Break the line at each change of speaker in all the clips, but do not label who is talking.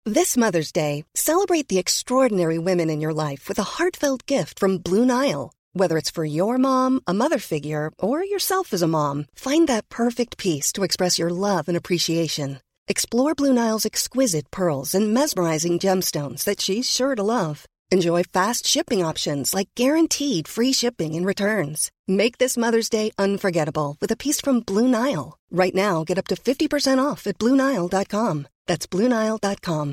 This Mother's Day, celebrate the extraordinary women in your life with a heartfelt gift from Blue Nile. Whether it's for your mom, a mother figure, or yourself as a mom, find that perfect piece to express your love and appreciation. Explore Blue Nile's exquisite pearls and mesmerizing gemstones that she's sure to love. Enjoy fast shipping options like guaranteed free shipping and returns. Make this Mother's Day unforgettable with a piece from Blue Nile. Right now, get up to 50% off at BlueNile.com. That's BlueNile.com.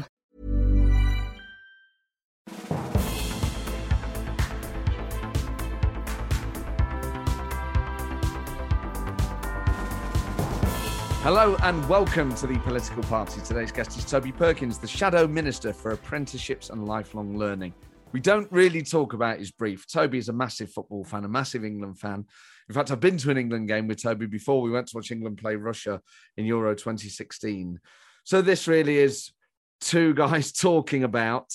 Hello and welcome to The Political Party. Today's guest is Toby Perkins, the Shadow Minister for Apprenticeships and Lifelong Learning. We don't really talk about his brief. Toby is a massive football fan, a massive England fan. In fact, I've been to an England game with Toby before. We went to watch England play Russia in Euro 2016. So this really is two guys talking about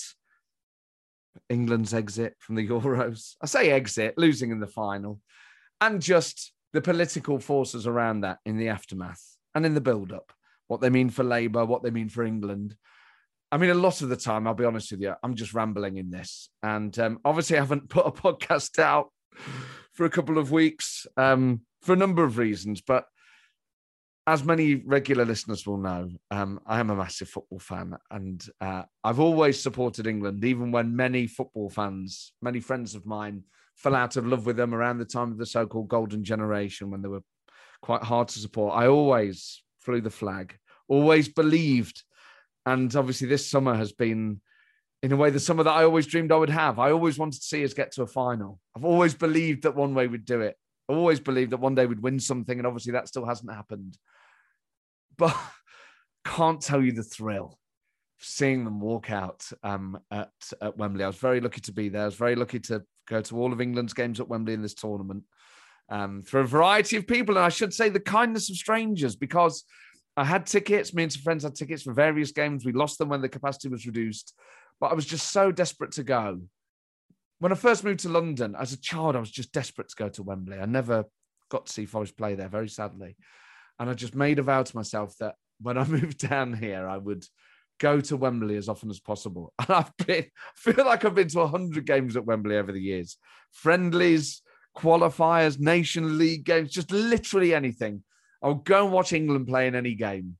England's exit from the Euros. I say exit, losing in the final, and just the political forces around that in the aftermath and in the build-up, what they mean for Labour, what they mean for England. I mean, a lot of the time, I'll be honest with you, I'm just rambling in this. And obviously, I haven't put a podcast out for a couple of weeks for a number of reasons. But as many regular listeners will know, I am a massive football fan. And I've always supported England, even when many football fans, many friends of mine, fell out of love with them around the time of the so-called golden generation when they were quite hard to support. I always flew the flag, always believed. And obviously this summer has been, in a way, the summer that I always dreamed I would have. I always wanted to see us get to a final. I've always believed that one way we'd do it. I always believed that one day we'd win something. And obviously that still hasn't happened. But can't tell you the thrill of seeing them walk out at Wembley. I was very lucky to be there. I was very lucky to go to all of England's games at Wembley in this tournament. For a variety of people, and I should say the kindness of strangers, because I had tickets, me and some friends had tickets for various games. We lost them when the capacity was reduced, but I was just so desperate to go. When I first moved to London, as a child, I was just desperate to go to Wembley. I never got to see Forest play there, very sadly. And I just made a vow to myself that when I moved down here, I would go to Wembley as often as possible. And I feel like I've been to 100 games at Wembley over the years. Friendlies, qualifiers, Nation League games, just literally anything. I'll go and watch England play in any game.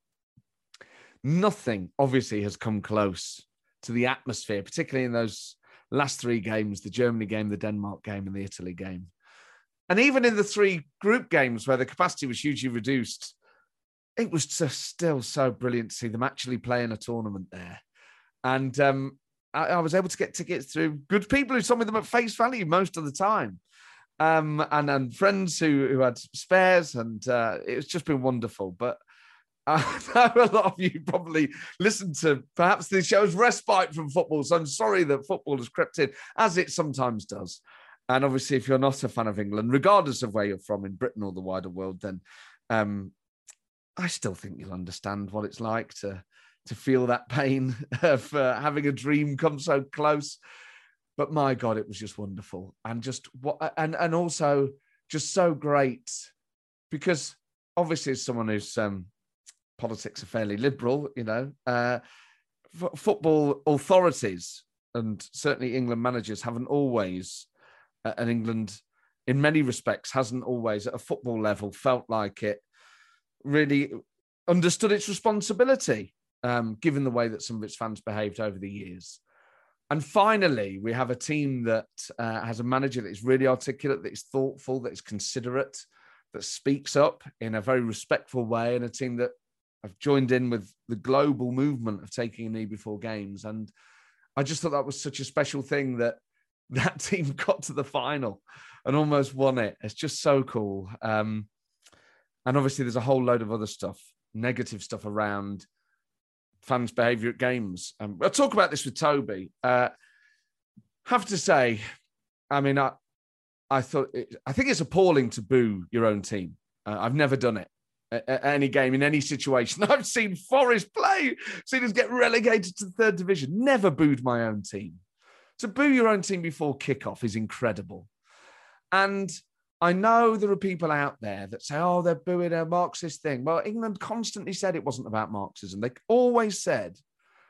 Nothing, obviously, has come close to the atmosphere, particularly in those last three games, the Germany game, the Denmark game, and the Italy game. And even in the three group games where the capacity was hugely reduced, it was just still so brilliant to see them actually play in a tournament there. And I was able to get tickets through good people who sold me them at face value most of the time. And friends who had spares, and it's just been wonderful. But I know a lot of you probably listen to perhaps the show's respite from football, so I'm sorry that football has crept in, as it sometimes does. And obviously, if you're not a fan of England, regardless of where you're from in Britain or the wider world, then I still think you'll understand what it's like to feel that pain of having a dream come so close. But my God, it was just wonderful. And just and also just so great, because obviously as someone whose politics are fairly liberal, you know, football authorities and certainly England managers haven't always, and England in many respects hasn't always at a football level felt like it really understood its responsibility, given the way that some of its fans behaved over the years. And finally, we have a team that has a manager that is really articulate, that is thoughtful, that is considerate, that speaks up in a very respectful way, and a team that have joined in with the global movement of taking a knee before games. And I just thought that was such a special thing that that team got to the final and almost won it. It's just so cool. And obviously there's a whole load of other stuff, negative stuff around fans' behaviour at games. I'll talk about this with Toby. Have to say, I mean, I think it's appalling to boo your own team. I've never done it at any game, in any situation. I've seen Forest play, seen us get relegated to the third division. Never booed my own team. To boo your own team before kickoff is incredible. And I know there are people out there that say, oh, they're booing a Marxist thing. Well, England constantly said it wasn't about Marxism. They always said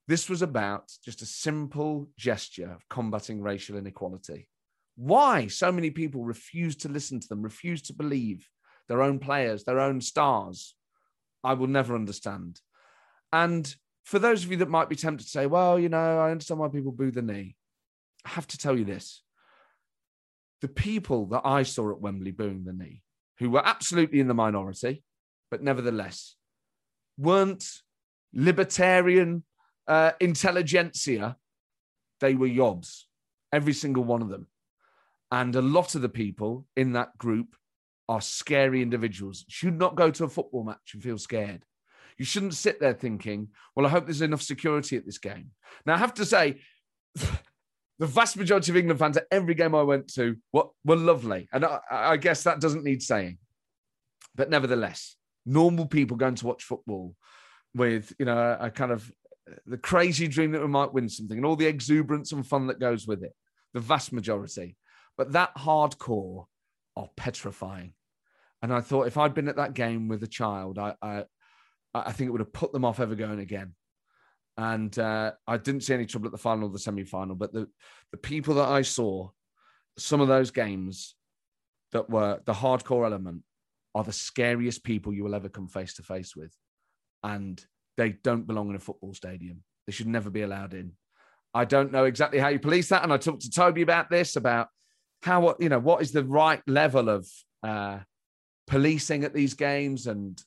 This was about just a simple gesture of combating racial inequality. Why so many people refuse to listen to them, refuse to believe their own players, their own stars, I will never understand. And for those of you that might be tempted to say, well, I understand why people boo the knee. I have to tell you this. The people that I saw at Wembley booing the knee, who were absolutely in the minority, but nevertheless weren't libertarian intelligentsia. They were yobs, every single one of them. And a lot of the people in that group are scary individuals. You should not go to a football match and feel scared. You shouldn't sit there thinking, well, I hope there's enough security at this game. Now, I have to say, the vast majority of England fans at every game I went to were lovely. And I guess that doesn't need saying. But nevertheless, normal people going to watch football with, a kind of the crazy dream that we might win something and all the exuberance and fun that goes with it, the vast majority. But that hardcore are petrifying. And I thought if I'd been at that game with a child, I think it would have put them off ever going again. And I didn't see any trouble at the final or the semi-final, but the people that I saw, some of those games that were the hardcore element are the scariest people you will ever come face to face with. And they don't belong in a football stadium. They should never be allowed in. I don't know exactly how you police that. And I talked to Toby about this, about how, what is the right level of policing at these games, and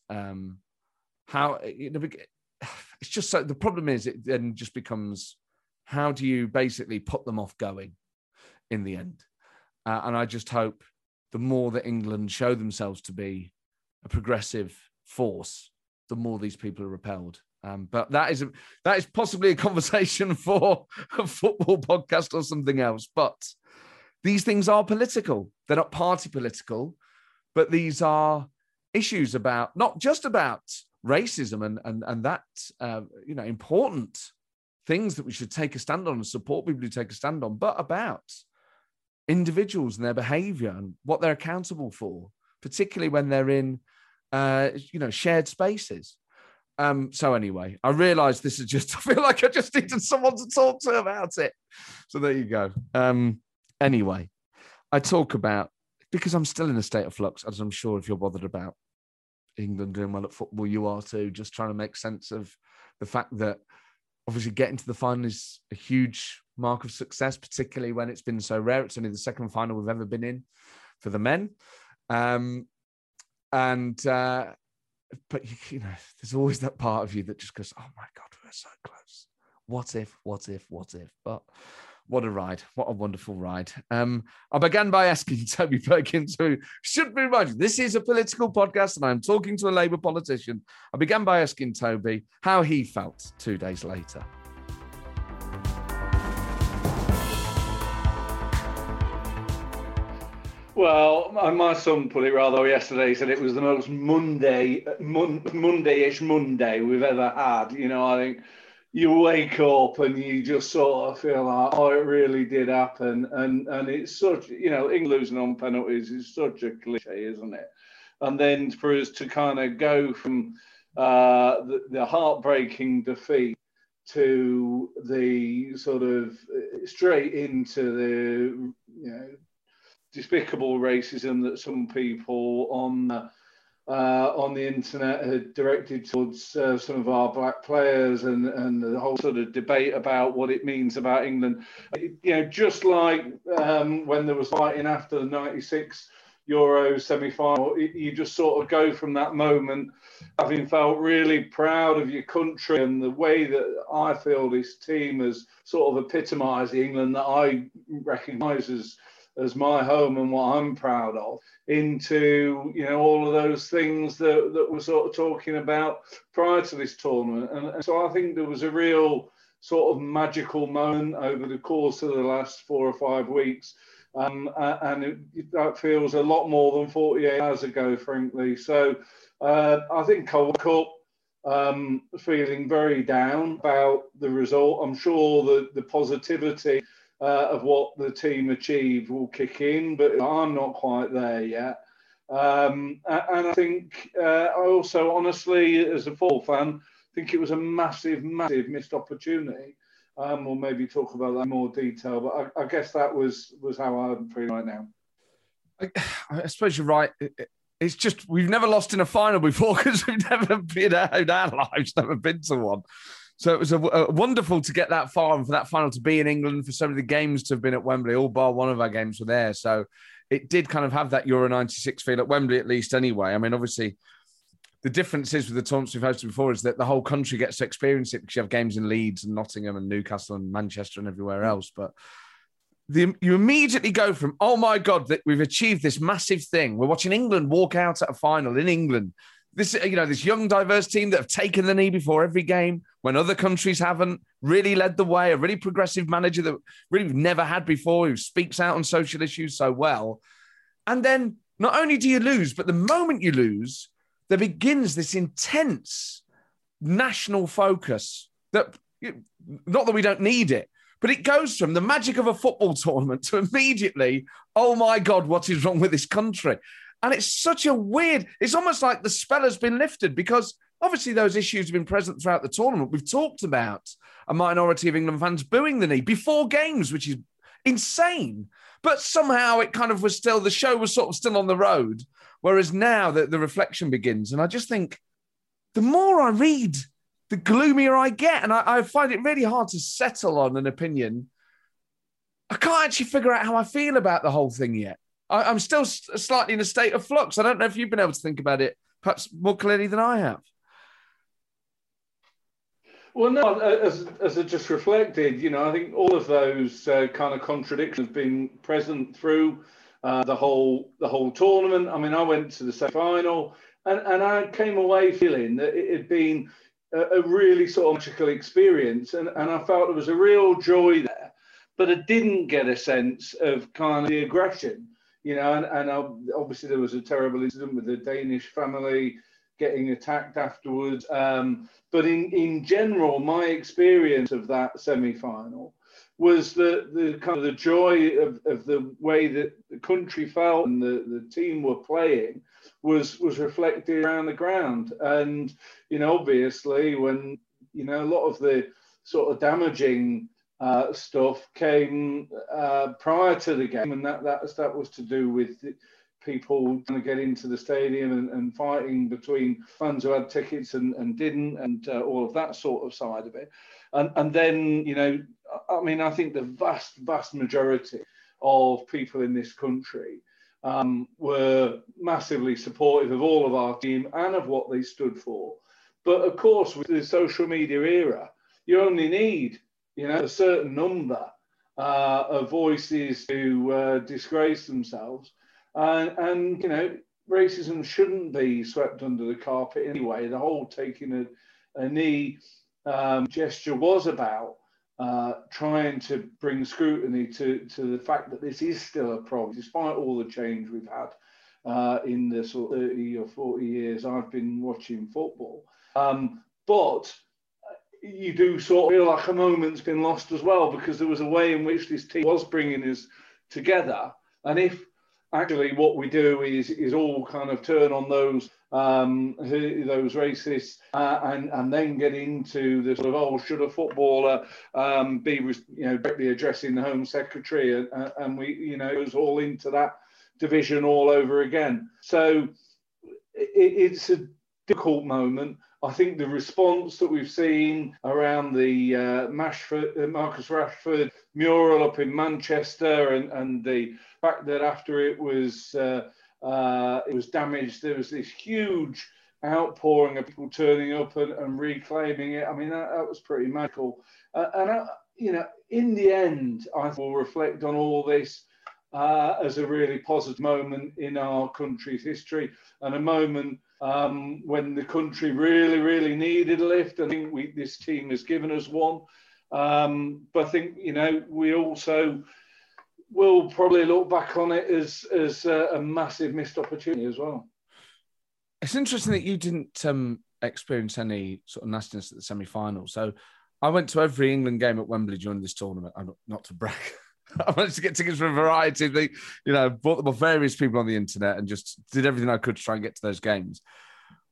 how, it's just so the problem is it then just becomes, how do you basically put them off going in the end? And I just hope the more that England show themselves to be a progressive force, the more these people are repelled. But that is possibly a conversation for a football podcast or something else. But these things are political. They're not party political, but these are issues about, not just about racism and that, important things that we should take a stand on and support people who take a stand on, but about individuals and their behavior and what they're accountable for, particularly when they're in, shared spaces. So anyway, I realized this is just, I feel like I just needed someone to talk to about it. So there you go. Anyway, I talk about, because I'm still in a state of flux, as I'm sure if you're bothered about England doing well at football, you are too, just trying to make sense of the fact that obviously getting to the final is a huge mark of success, particularly when it's been so rare. It's only the second final we've ever been in for the men. But there's always that part of you that just goes, oh my God, we're so close. What if? But what a ride. What a wonderful ride. I began by asking Toby Perkins, who should be reminded, this is a political podcast and I'm talking to a Labour politician. I began by asking Toby how he felt 2 days later.
Well, my son put it rather well yesterday. He said it was the most Monday-ish Monday we've ever had. I think you wake up and you just sort of feel like, oh, it really did happen. And it's such, England losing on penalties is such a cliche, isn't it? And then for us to kind of go from the heartbreaking defeat to the sort of straight into the, despicable racism that some people on the internet had directed towards some of our black players, and the whole sort of debate about what it means about England. Just like when there was fighting after the 96 Euro semi-final, you just sort of go from that moment having felt really proud of your country and the way that I feel this team has sort of epitomised the England that I recognise as my home and what I'm proud of, into, all of those things that we're sort of talking about prior to this tournament. And so I think there was a real sort of magical moment over the course of the last 4 or 5 weeks. That feels a lot more than 48 hours ago, frankly. So I think I woke up feeling very down about the result. I'm sure that the positivity of what the team achieved will kick in, but I'm not quite there yet. And I think I also, honestly, as a football fan, think it was a massive, massive missed opportunity. We'll maybe talk about that in more detail, but I guess that was how I'm feeling right now.
I suppose you're right. It's just we've never lost in a final before because we've never been in our lives, never been to one. So it was a wonderful to get that far and for that final to be in England, for so many games to have been at Wembley. All bar one of our games were there. So it did kind of have that Euro 96 feel at Wembley, at least anyway. I mean, obviously, the difference is with the tournaments we've hosted before is that the whole country gets to experience it because you have games in Leeds and Nottingham and Newcastle and Manchester and everywhere else. But you immediately go from, oh my God, that we've achieved this massive thing. We're watching England walk out at a final in England. This young, diverse team that have taken the knee before every game when other countries haven't, really led the way, a really progressive manager that really we've never had before, who speaks out on social issues so well. And then not only do you lose, but the moment you lose, there begins this intense national focus that, not that we don't need it, but it goes from the magic of a football tournament to immediately, oh my God, what is wrong with this country? And it's such a weird, it's almost like the spell has been lifted because obviously those issues have been present throughout the tournament. We've talked about a minority of England fans booing the knee before games, which is insane. But somehow it kind of was still, the show was sort of still on the road. Whereas now the reflection begins. And I just think the more I read, the gloomier I get. And I find it really hard to settle on an opinion. I can't actually figure out how I feel about the whole thing yet. I'm still slightly in a state of flux. I don't know if you've been able to think about it perhaps more clearly than I have.
Well, no, as I just reflected, I think all of those kind of contradictions have been present through the whole tournament. I mean, I went to the semi-final and I came away feeling that it had been a really sort of magical experience, and I felt there was a real joy there, but I didn't get a sense of kind of the aggression. And obviously there was a terrible incident with the Danish family getting attacked afterwards. But in general, my experience of that semi-final was the kind of the joy of the way that the country felt and the team were playing was reflected around the ground. And, obviously when, a lot of the sort of damaging stuff came prior to the game, and that was to do with people trying to get into the stadium and fighting between fans who had tickets and didn't, and all of that sort of side of it. And then, I think the vast majority of people in this country were massively supportive of all of our team and of what they stood for. But of course, with the social media era, you only need a certain number of voices to disgrace themselves. And racism shouldn't be swept under the carpet anyway. The whole taking a knee gesture was about trying to bring scrutiny to the fact that this is still a problem, despite all the change we've had in the sort of 30 or 40 years I've been watching football. But you do sort of feel like a moment's been lost as well, because there was a way in which this team was bringing us together. And if actually what we do is all kind of turn on those racists and then get into the sort of, should a footballer be directly addressing the Home Secretary, and we it was all into that division all over again. So it's a difficult moment. I think the response that we've seen around the Marcus Rashford mural up in Manchester, and the fact that after it was damaged, there was this huge outpouring of people turning up and reclaiming it. I mean, that was pretty magical. In the end, I will reflect on all this as a really positive moment in our country's history, and a moment when the country really, really needed a lift. I think this team has given us one. But I think, we also will probably look back on it as a massive missed opportunity as well.
It's interesting that you didn't experience any sort of nastiness at the semi-final. So I went to every England game at Wembley during this tournament. Not to brag. I managed to get tickets for a variety of bought them off various people on the internet and just did everything I could to try and get to those games.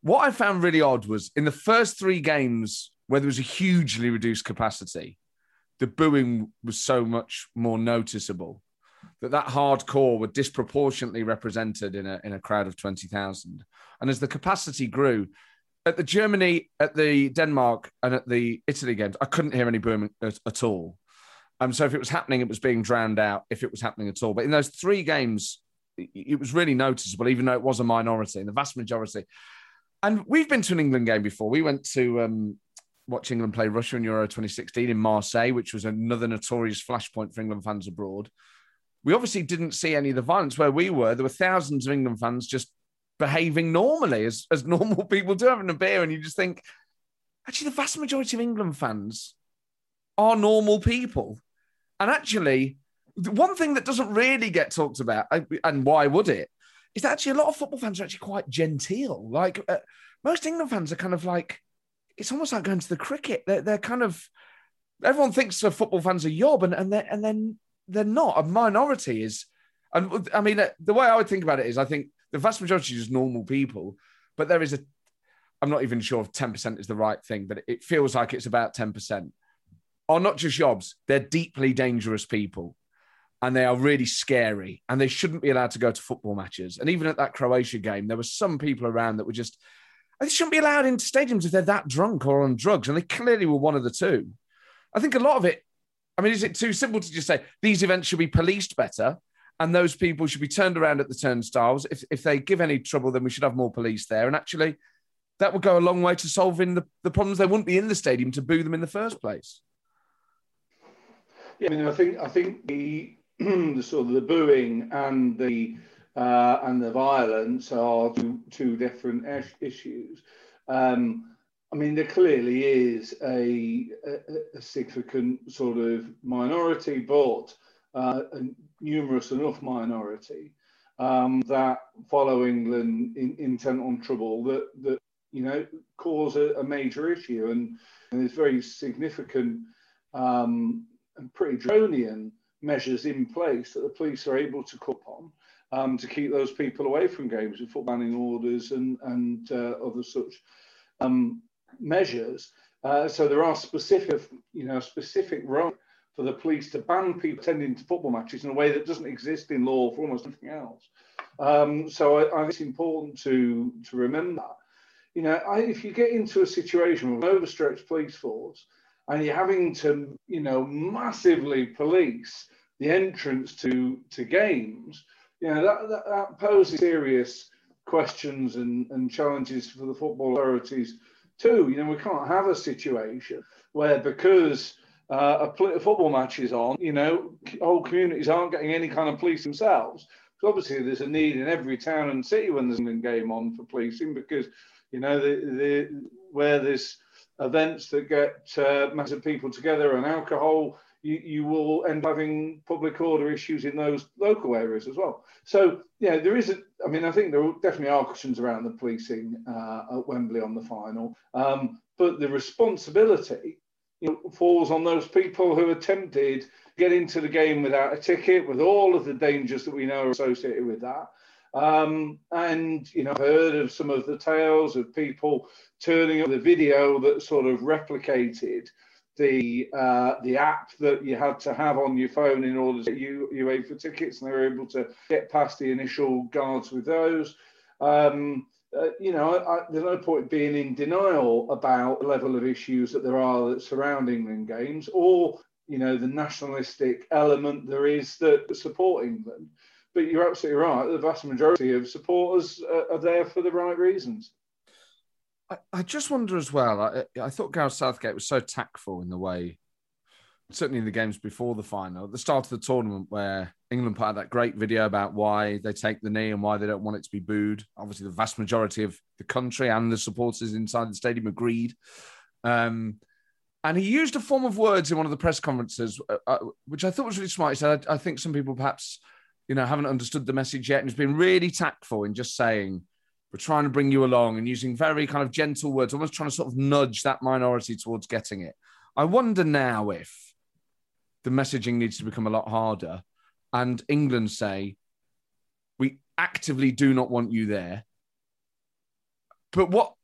What I found really odd was in the first 3 games where there was a hugely reduced capacity, the booing was so much more noticeable that hardcore were disproportionately represented in a crowd of 20,000. And as the capacity grew, at the Germany, at the Denmark, and at the Italy games, I couldn't hear any booing at all. So if it was happening, it was being drowned out if it was happening at all. But in those 3 games, it was really noticeable, even though it was a minority, and the vast majority. And we've been to an England game before. We went to watch England play Russia in Euro 2016 in Marseille, which was another notorious flashpoint for England fans abroad. We obviously didn't see any of the violence where we were. There were thousands of England fans just behaving normally, as normal people do, having a beer. And you just think, actually, the vast majority of England fans are normal people. And actually, the one thing that doesn't really get talked about, and why would it, is that actually a lot of football fans are actually quite genteel. Like most England fans are kind of like, it's almost like going to the cricket. They're kind of, everyone thinks football fans are yob, and then they're not. A minority is, and I mean, the way I would think about it is, I think the vast majority is just normal people, but there is I'm not even sure if 10% is the right thing, but it feels like it's about 10%. Are not just yobs, they're deeply dangerous people. And they are really scary, and they shouldn't be allowed to go to football matches. And even at that Croatia game, there were some people around that were just, they shouldn't be allowed into stadiums if they're that drunk or on drugs. And they clearly were one of the two. I think a lot of it, I mean, is it too simple to just say these events should be policed better and those people should be turned around at the turnstiles? If they give any trouble, then we should have more police there. And actually, that would go a long way to solving the problems. They wouldn't be in the stadium to boo them in the first place.
Yeah, I mean, I think the sort of the booing and the violence are two different issues. I mean, there clearly is a significant sort of minority, but a numerous enough minority that follow England intent on trouble that cause a major issue, and there's very significant and pretty draconian measures in place that the police are able to cut on to keep those people away from games with foot banning orders and other such measures. So there are specific right for the police to ban people attending to football matches in a way that doesn't exist in law for almost anything else. So I think it's important to remember that. If you get into a situation with an overstretched police force and you're having to, massively police the entrance to games, that poses serious questions and challenges for the football authorities too. We can't have a situation where because a football match is on, whole communities aren't getting any kind of police themselves. So obviously there's a need in every town and city when there's a game on for policing, because where there's events that get massive people together and alcohol, you will end up having public order issues in those local areas as well. So, there is I think there definitely are questions around the policing at Wembley on the final. But the responsibility falls on those people who attempted to get into the game without a ticket, with all of the dangers that we know are associated with that. And, I've heard of some of the tales of people turning up the video that sort of replicated the app that you had to have on your phone in order to get UA for tickets, and they were able to get past the initial guards with those. There's no point being in denial about the level of issues that there are that surround England games, or the nationalistic element there is that support England. But you're absolutely right. The vast majority of supporters are there for the right reasons.
I just wonder as well, I thought Gareth Southgate was so tactful in the way, certainly in the games before the final, at the start of the tournament, where England put out that great video about why they take the knee and why they don't want it to be booed. Obviously, the vast majority of the country and the supporters inside the stadium agreed. And he used a form of words in one of the press conferences, which I thought was really smart. He said, I think some people perhaps, haven't understood the message yet. And he's been really tactful in just saying, we're trying to bring you along, and using very kind of gentle words, almost trying to sort of nudge that minority towards getting it. I wonder now if the messaging needs to become a lot harder and England say, we actively do not want you there. But what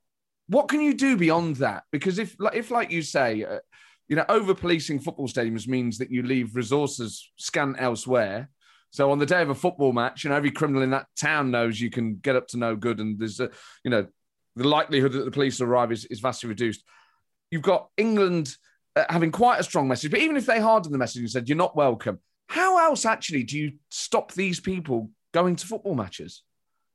what can you do beyond that? Because if like you say, over-policing football stadiums means that you leave resources scant elsewhere. So on the day of a football match, every criminal in that town knows you can get up to no good, and there's the likelihood that the police arrive is vastly reduced. You've got England having quite a strong message, but even if they hardened the message and said you're not welcome, how else actually do you stop these people going to football matches?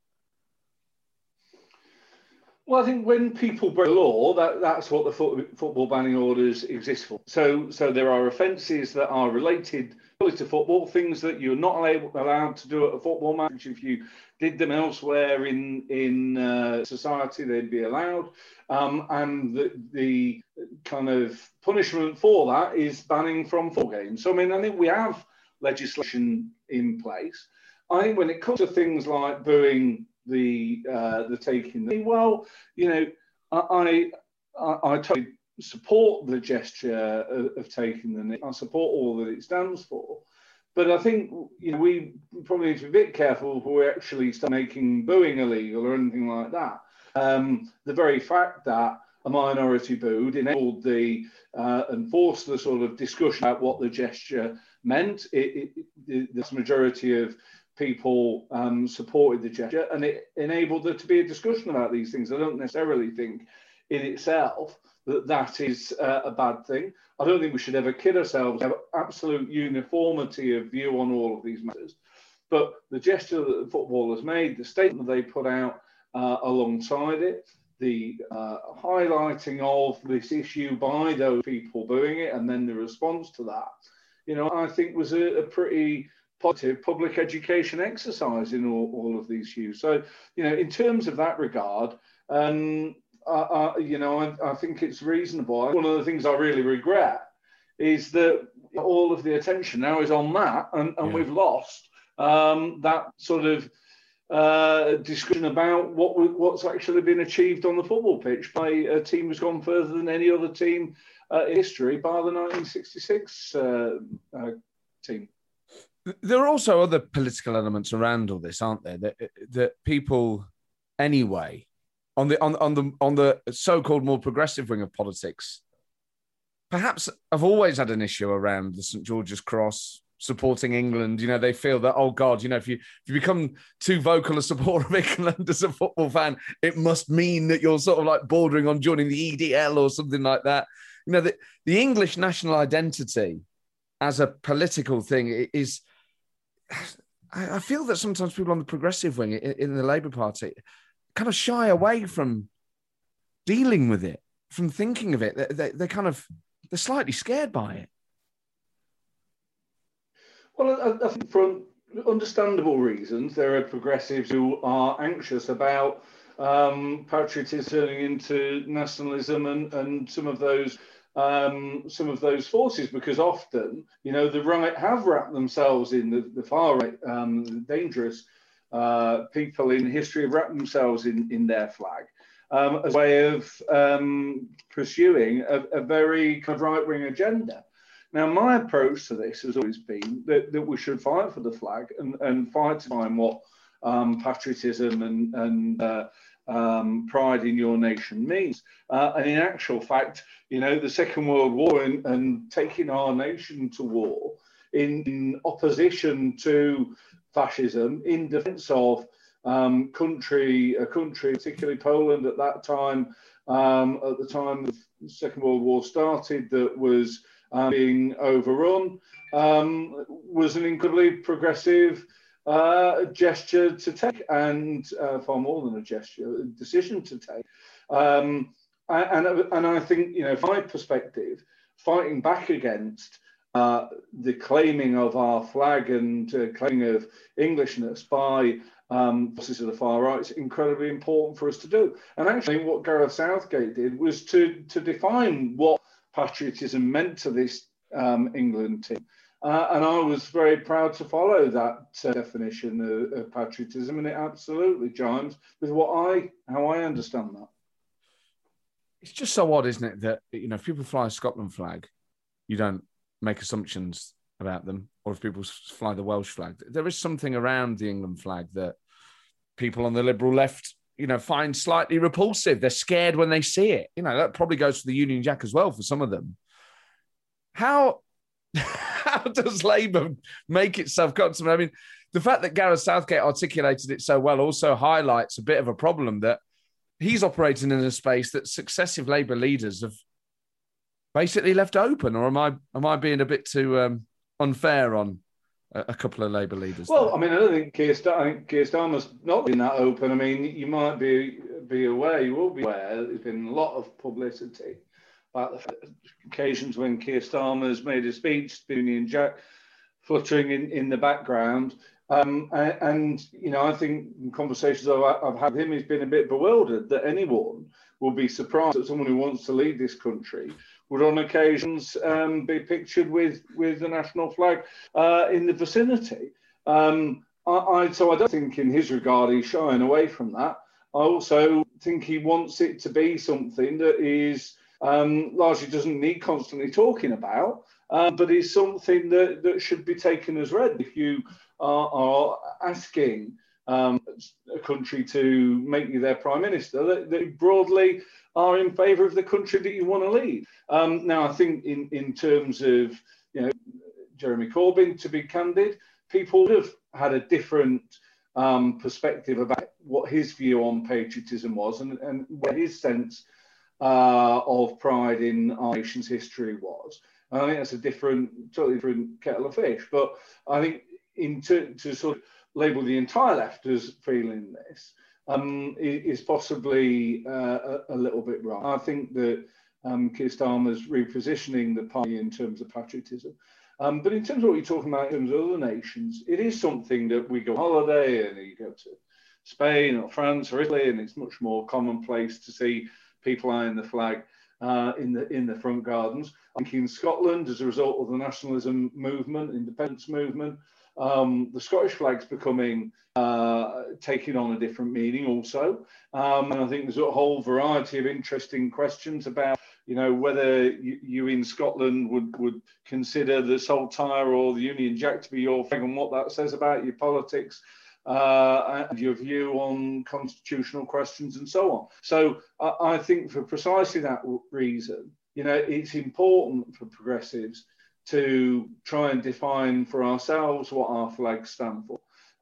Well, I think when people break the law, that's what the football banning orders exist for. So there are offences that are related to football, things that you're not allowed to do at a football match. If you did them elsewhere in society, they'd be allowed. And the kind of punishment for that is banning from football games. So, I think we have legislation in place. I think when it comes to things like booing the taking the well, I totally support the gesture of taking the knee. I support all that it stands for, but I think we probably need to be a bit careful before we actually start making booing illegal or anything like that. The very fact that a minority booed enabled and forced the sort of discussion about what the gesture meant. The majority of people supported the gesture, and it enabled there to be a discussion about these things. I don't necessarily think in itself that is a bad thing. I don't think we should ever kid ourselves, have absolute uniformity of view on all of these matters. But the gesture that the footballers made, the statement they put out alongside it, the highlighting of this issue by those people doing it, and then the response to that, I think was a pretty positive public education exercise in all of these issues. So, in terms of that regard, I think it's reasonable. One of the things I really regret is that all of the attention now is on that, and we've lost that sort of discussion about what's actually been achieved on the football pitch by a team who's gone further than any other team in history, by the 1966 team.
There are also other political elements around all this, aren't there? That people, anyway, on the so-called more progressive wing of politics, perhaps have always had an issue around the St. George's Cross, supporting England. They feel that, oh God, if you become too vocal a supporter of England as a football fan, it must mean that you're sort of like bordering on joining the EDL or something like that. The English national identity as a political thing is. I feel that sometimes people on the progressive wing in the Labour Party kind of shy away from dealing with it, from thinking of it. They're slightly scared by it.
Well, I think for understandable reasons, there are progressives who are anxious about patriotism turning into nationalism and some of those forces, because often, the right have wrapped themselves in the far right, dangerous people in history have wrapped themselves in their flag as a way of pursuing a very kind of right-wing agenda. Now, my approach to this has always been that we should fight for the flag and fight to find what patriotism and pride in your nation means. And in actual fact, the Second World War and taking our nation to war in opposition to fascism, in defence of a country, particularly Poland at that time, at the time the Second World War started, that was being overrun, was an incredibly progressive gesture to take, and far more than a gesture, a decision to take. And I think, from my perspective, fighting back against the claiming of our flag and claiming of Englishness by forces of the far right is incredibly important for us to do. And actually, what Gareth Southgate did was to define what patriotism meant to this England team. And I was very proud to follow that definition of patriotism, and it absolutely chimes with how I understand that.
It's just so odd, isn't it, that if people fly a Scotland flag, you don't make assumptions about them, or if people fly the Welsh flag. There is something around the England flag that people on the Liberal left, find slightly repulsive. They're scared when they see it. That probably goes for the Union Jack as well for some of them. How does Labour make itself constant? I mean, the fact that Gareth Southgate articulated it so well also highlights a bit of a problem that he's operating in a space that successive Labour leaders have basically left open. Or am I being a bit too unfair on a couple of Labour leaders?
Well, I don't think Keir Starmer's not been that open. You might be aware, you will be aware, there's been a lot of publicity about the occasions when Keir Starmer's made a speech, the Union Jack fluttering in the background. I think in conversations I've had with him, he's been a bit bewildered that anyone will be surprised that someone who wants to lead this country would on occasions be pictured with the national flag in the vicinity. So I don't think in his regard he's shying away from that. I also think he wants it to be something that is largely doesn't need constantly talking about, but is something that should be taken as read. If you are asking a country to make you their prime minister, they broadly are in favour of the country that you want to lead. Now, I think in terms of Jeremy Corbyn, to be candid, people would have had a different perspective about what his view on patriotism was and what his sense of pride in our nation's history was. And I think that's totally different kettle of fish. But I think to sort of label the entire left as feeling this is possibly a little bit wrong. I think that Keir Starmer's repositioning the party in terms of patriotism. But in terms of what you're talking about in terms of other nations, it is something that we go on holiday and you go to Spain or France or Italy, and it's much more commonplace to see people eyeing the flag in the front gardens. I think in Scotland, as a result of the nationalism movement, independence movement, the Scottish flag's becoming taking on a different meaning also. And I think there's a whole variety of interesting questions about, whether you in Scotland would consider the Saltire or the Union Jack to be your flag and what that says about your politics and your view on constitutional questions and so on. So I think for precisely that reason, it's important for progressives to try and define for ourselves what our flags stand for.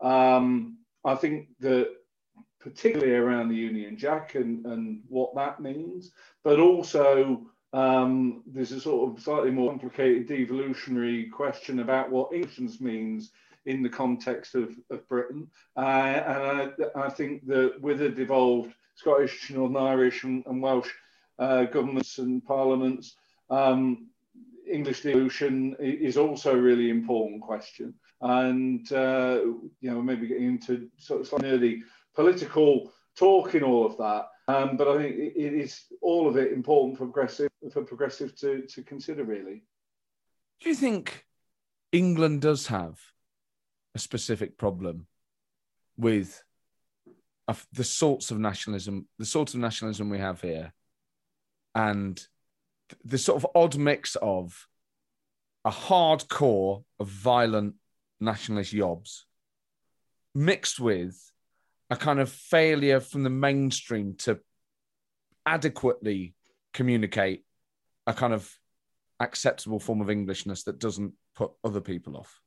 I think that particularly around the Union Jack and what that means, but also there's a sort of slightly more complicated devolutionary question about what Englishness means in the context of Britain. And I think that with a devolved Scottish, Northern Irish and Welsh governments and parliaments, English devolution is also a really important question. And, maybe getting into sort of slightly nerdy political talk in all of that. But I think it is all of it important for progressive to consider, really.
Do you think England does have a specific problem with the sorts of nationalism we have here, and the sort of odd mix of a hardcore of violent nationalist yobs mixed with a kind of failure from the mainstream to adequately communicate a kind of acceptable form of Englishness that doesn't put other people off?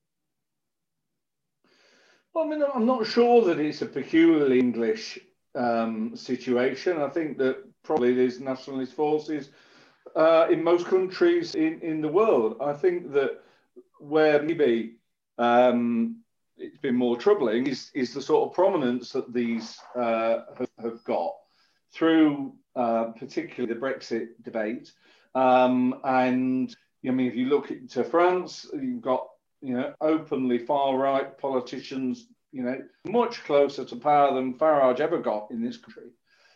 Well, I'm not sure that it's a peculiarly English situation. I think that probably there's nationalist forces in most countries in the world. I think that where maybe it's been more troubling is the sort of prominence that these have got through particularly the Brexit debate. And if you look to France, you've got openly far-right politicians, much closer to power than Farage ever got in this country.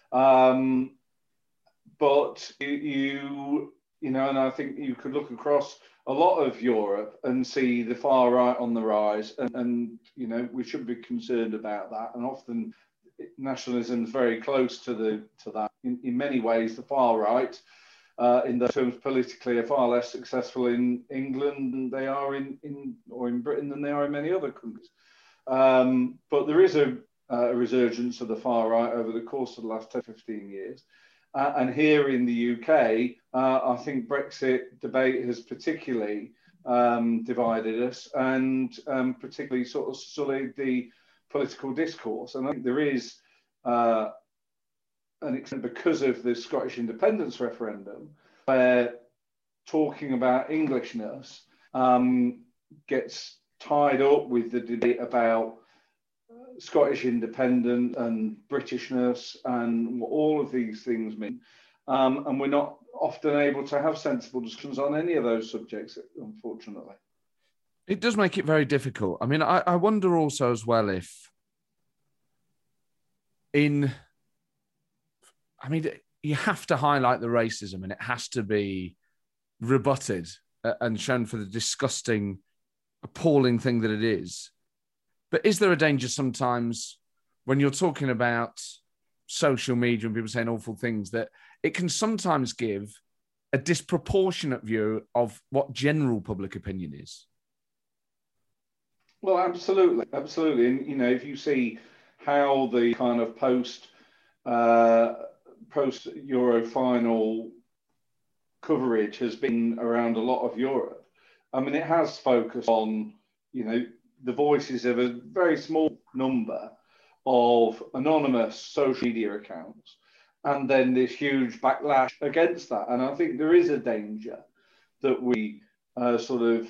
But and I think you could look across a lot of Europe and see the far right on the rise, and we should be concerned about that. And often nationalism is very close to that. In many ways, the far right, in those terms politically, are far less successful in England than they are in Britain than they are in many other countries. But there is a a resurgence of the far right over the course of the last 10, 15 years. And here in the UK, I think Brexit debate has particularly divided us and particularly sort of sullied the political discourse. And I think there is an extent because of the Scottish independence referendum, where talking about Englishness gets tied up with the debate about Scottish independence and Britishness and what all of these things mean. And we're not often able to have sensible discussions on any of those subjects, unfortunately.
It does make it very difficult. I mean, I wonder also as well if you have to highlight the racism and it has to be rebutted and shown for the disgusting, appalling thing that it is. But is there a danger sometimes when you're talking about social media and people saying awful things that it can sometimes give a disproportionate view of what general public opinion is?
Well, absolutely. And, you know, if you see how the kind of post-Euro final coverage has been around a lot of Europe, I mean, it has focused on, you know, the voices of a very small number of anonymous social media accounts, and then this huge backlash against that. And I think there is a danger that we sort of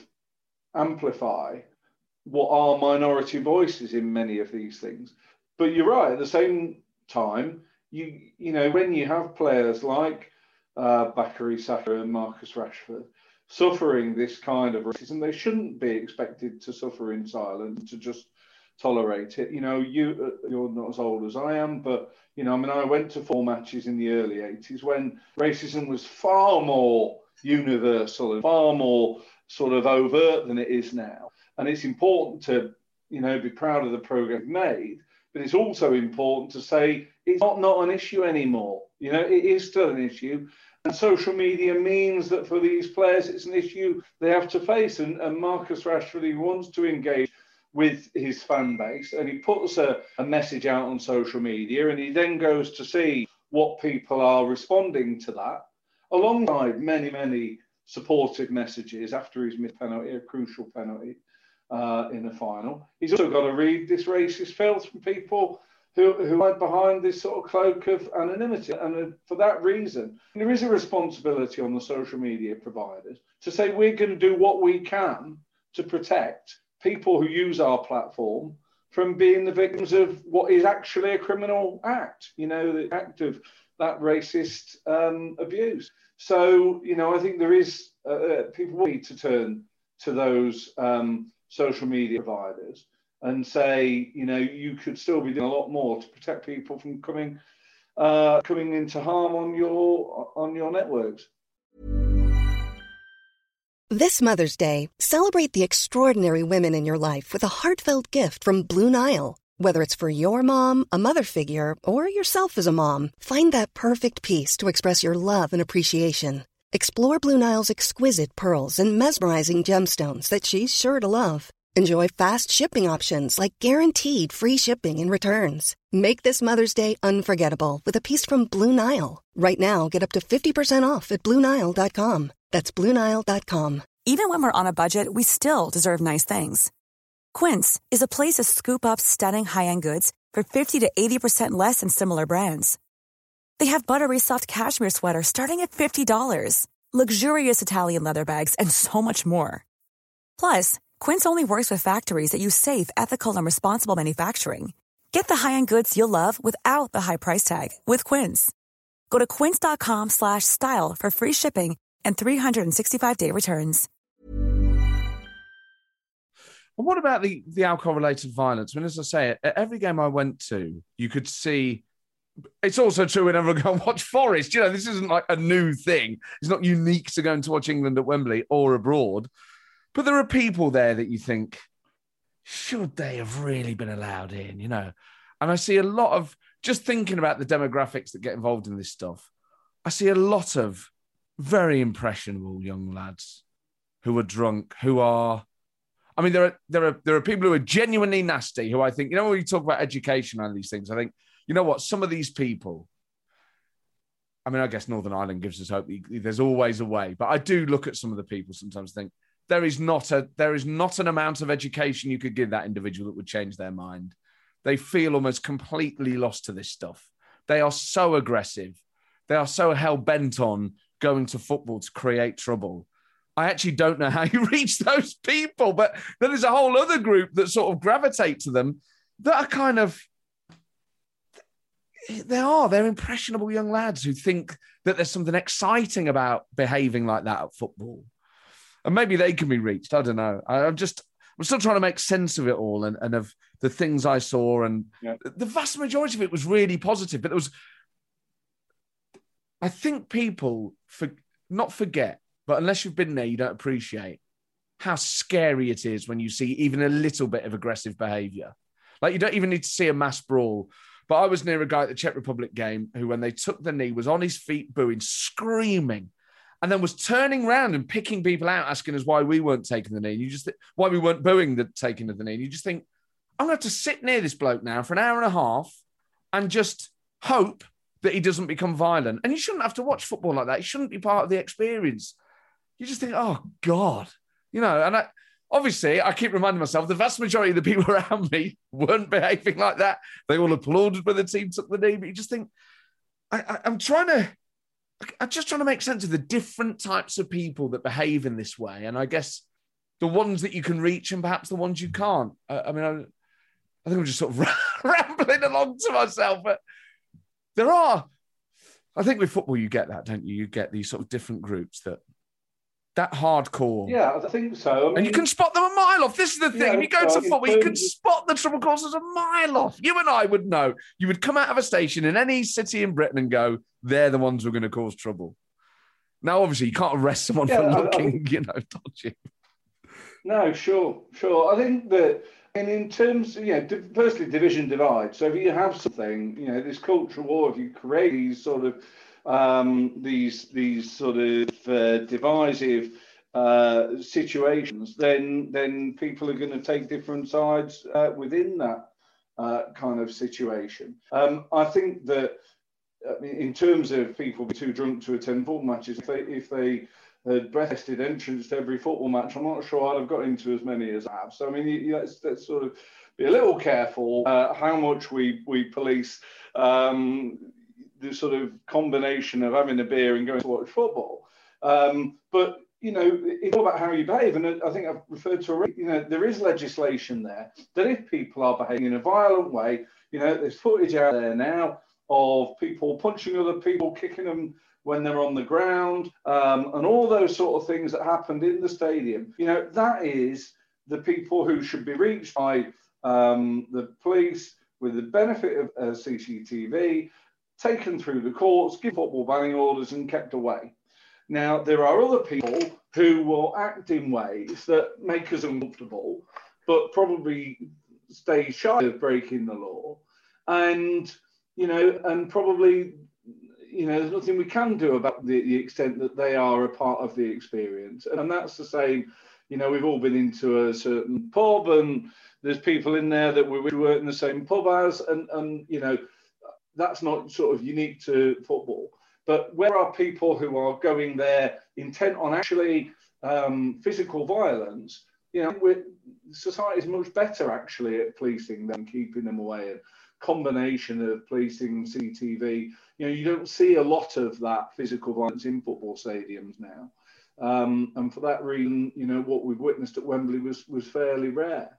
amplify what are minority voices in many of these things. But you're right, at the same time, you know, when you have players like Bakary Saka and Marcus Rashford suffering this kind of racism, they shouldn't be expected to suffer in silence, to just tolerate it. You know, you're not as old as I am, but, you know, I mean, I went to 4 matches in the early 80s when racism was far more universal and far more sort of overt than it is now. And it's important to, you know, be proud of the progress made, but it's also important to say it's not an issue anymore. You know, it is still an issue. And social media means that for these players, it's an issue they have to face. And Marcus Rashford, he wants to engage with his fan base and he puts a message out on social media and he then goes to see what people are responding to that, alongside many, many supportive messages after he's missed penalty, a crucial penalty in the final. He's also got to read this racist filth from people who hide behind this sort of cloak of anonymity. And for that reason, there is a responsibility on the social media providers to say we're going to do what we can to protect people who use our platform from being the victims of what is actually a criminal act, you know, the act of that racist abuse. So, you know, I think there is, people need to turn to those social media providers and say, you know, you could still be doing a lot more to protect people from coming into harm on your networks.
This Mother's Day, celebrate the extraordinary women in your life with a heartfelt gift from Blue Nile. Whether it's for your mom, a mother figure, or yourself as a mom, find that perfect piece to express your love and appreciation. Explore Blue Nile's exquisite pearls and mesmerizing gemstones that she's sure to love. Enjoy fast shipping options like guaranteed free shipping and returns. Make this Mother's Day unforgettable with a piece from Blue Nile. Right now, get up to 50% off at BlueNile.com. That's BlueNile.com.
Even when we're on a budget, we still deserve nice things. Quince is a place to scoop up stunning high-end goods for 50 to 80% less than similar brands. They have buttery soft cashmere sweaters starting at $50, luxurious Italian leather bags, and so much more. Plus, Quince only works with factories that use safe, ethical, and responsible manufacturing. Get the high-end goods you'll love without the high price tag with Quince. Go to quince.com/style for free shipping and 365-day returns.
And what about the alcohol-related violence? I mean, as I say, at every game I went to, you could see. It's also true whenever I go and watch Forest. You know, this isn't like a new thing. It's not unique to going to watch England at Wembley or abroad. But there are people there that you think, should they have really been allowed in, you know? And I see a lot of, just thinking about the demographics that get involved in this stuff, I see a lot of very impressionable young lads who are drunk, who are, I mean, there are people who are genuinely nasty who I think, when you talk about education and these things, I think, you know what, some of these people, I mean, I guess Northern Ireland gives us hope. There's always a way. But I do look at some of the people sometimes and think there is not an amount of education you could give that individual that would change their mind. They feel almost completely lost to this stuff. They are so aggressive. They are so hell-bent on going to football to create trouble. I actually don't know how you reach those people, but then there's a whole other group that sort of gravitate to them that are kind of, they're impressionable young lads who think that there's something exciting about behaving like that at football. And maybe they can be reached. I don't know. I'm still trying to make sense of it all and of the things I saw. And the vast majority of it was really positive. But there was, I think people not forget, but unless you've been there, you don't appreciate how scary it is when you see even a little bit of aggressive behaviour. Like, you don't even need to see a mass brawl. But I was near a guy at the Czech Republic game who, when they took the knee, was on his feet booing, screaming, and then was turning around and picking people out, asking us why we weren't taking the knee. And you just why we weren't booing the taking of the knee. And you just think, I'm going to have to sit near this bloke now for an hour and a half and just hope that he doesn't become violent. And you shouldn't have to watch football like that. It shouldn't be part of the experience. You just think, oh, God. And obviously, I keep reminding myself, the vast majority of the people around me weren't behaving like that. They all applauded when the team took the knee. But you just think, I'm just trying to make sense of the different types of people that behave in this way. And I guess the ones that you can reach and perhaps the ones you can't. I think I'm just sort of rambling along to myself. But I think with football, you get that, don't you? You get these sort of different groups that hardcore.
Yeah, I think so.
And you can spot them a mile off. This is the thing. Yeah, if you go to football, you can spot the trouble causers a mile off. You and I would know. You would come out of a station in any city in Britain and go, they're the ones who are going to cause trouble. Now, obviously, you can't arrest someone for looking, dodgy. No,
sure. I think that, and in terms, firstly, division divide. So if you have something, this cultural war, if you create these sort of these sort of divisive situations, then people are going to take different sides within that kind of situation. I think that in terms of people being too drunk to attend football matches, if they had breathless entrance to every football match, I'm not sure I'd have got into as many as I have. So, I mean, let's sort of be a little careful how much we police the sort of combination of having a beer and going to watch football. But, it's all about how you behave. And I think I've referred to already, there is legislation there that if people are behaving in a violent way, there's footage out there now of people punching other people, kicking them when they're on the ground, and all those sort of things that happened in the stadium. That is the people who should be reached by the police with the benefit of CCTV, taken through the courts, give football banning orders and kept away. Now, there are other people who will act in ways that make us uncomfortable, but probably stay shy of breaking the law. And, and probably, there's nothing we can do about the extent that they are a part of the experience. And that's the same, we've all been into a certain pub and there's people in there that we weren't in the same pub as, and that's not sort of unique to football. But where are people who are going there intent on actually physical violence? Society is much better actually at policing than keeping them away. And combination of policing, CCTV, you don't see a lot of that physical violence in football stadiums now. And for that reason, what we've witnessed at Wembley was fairly rare.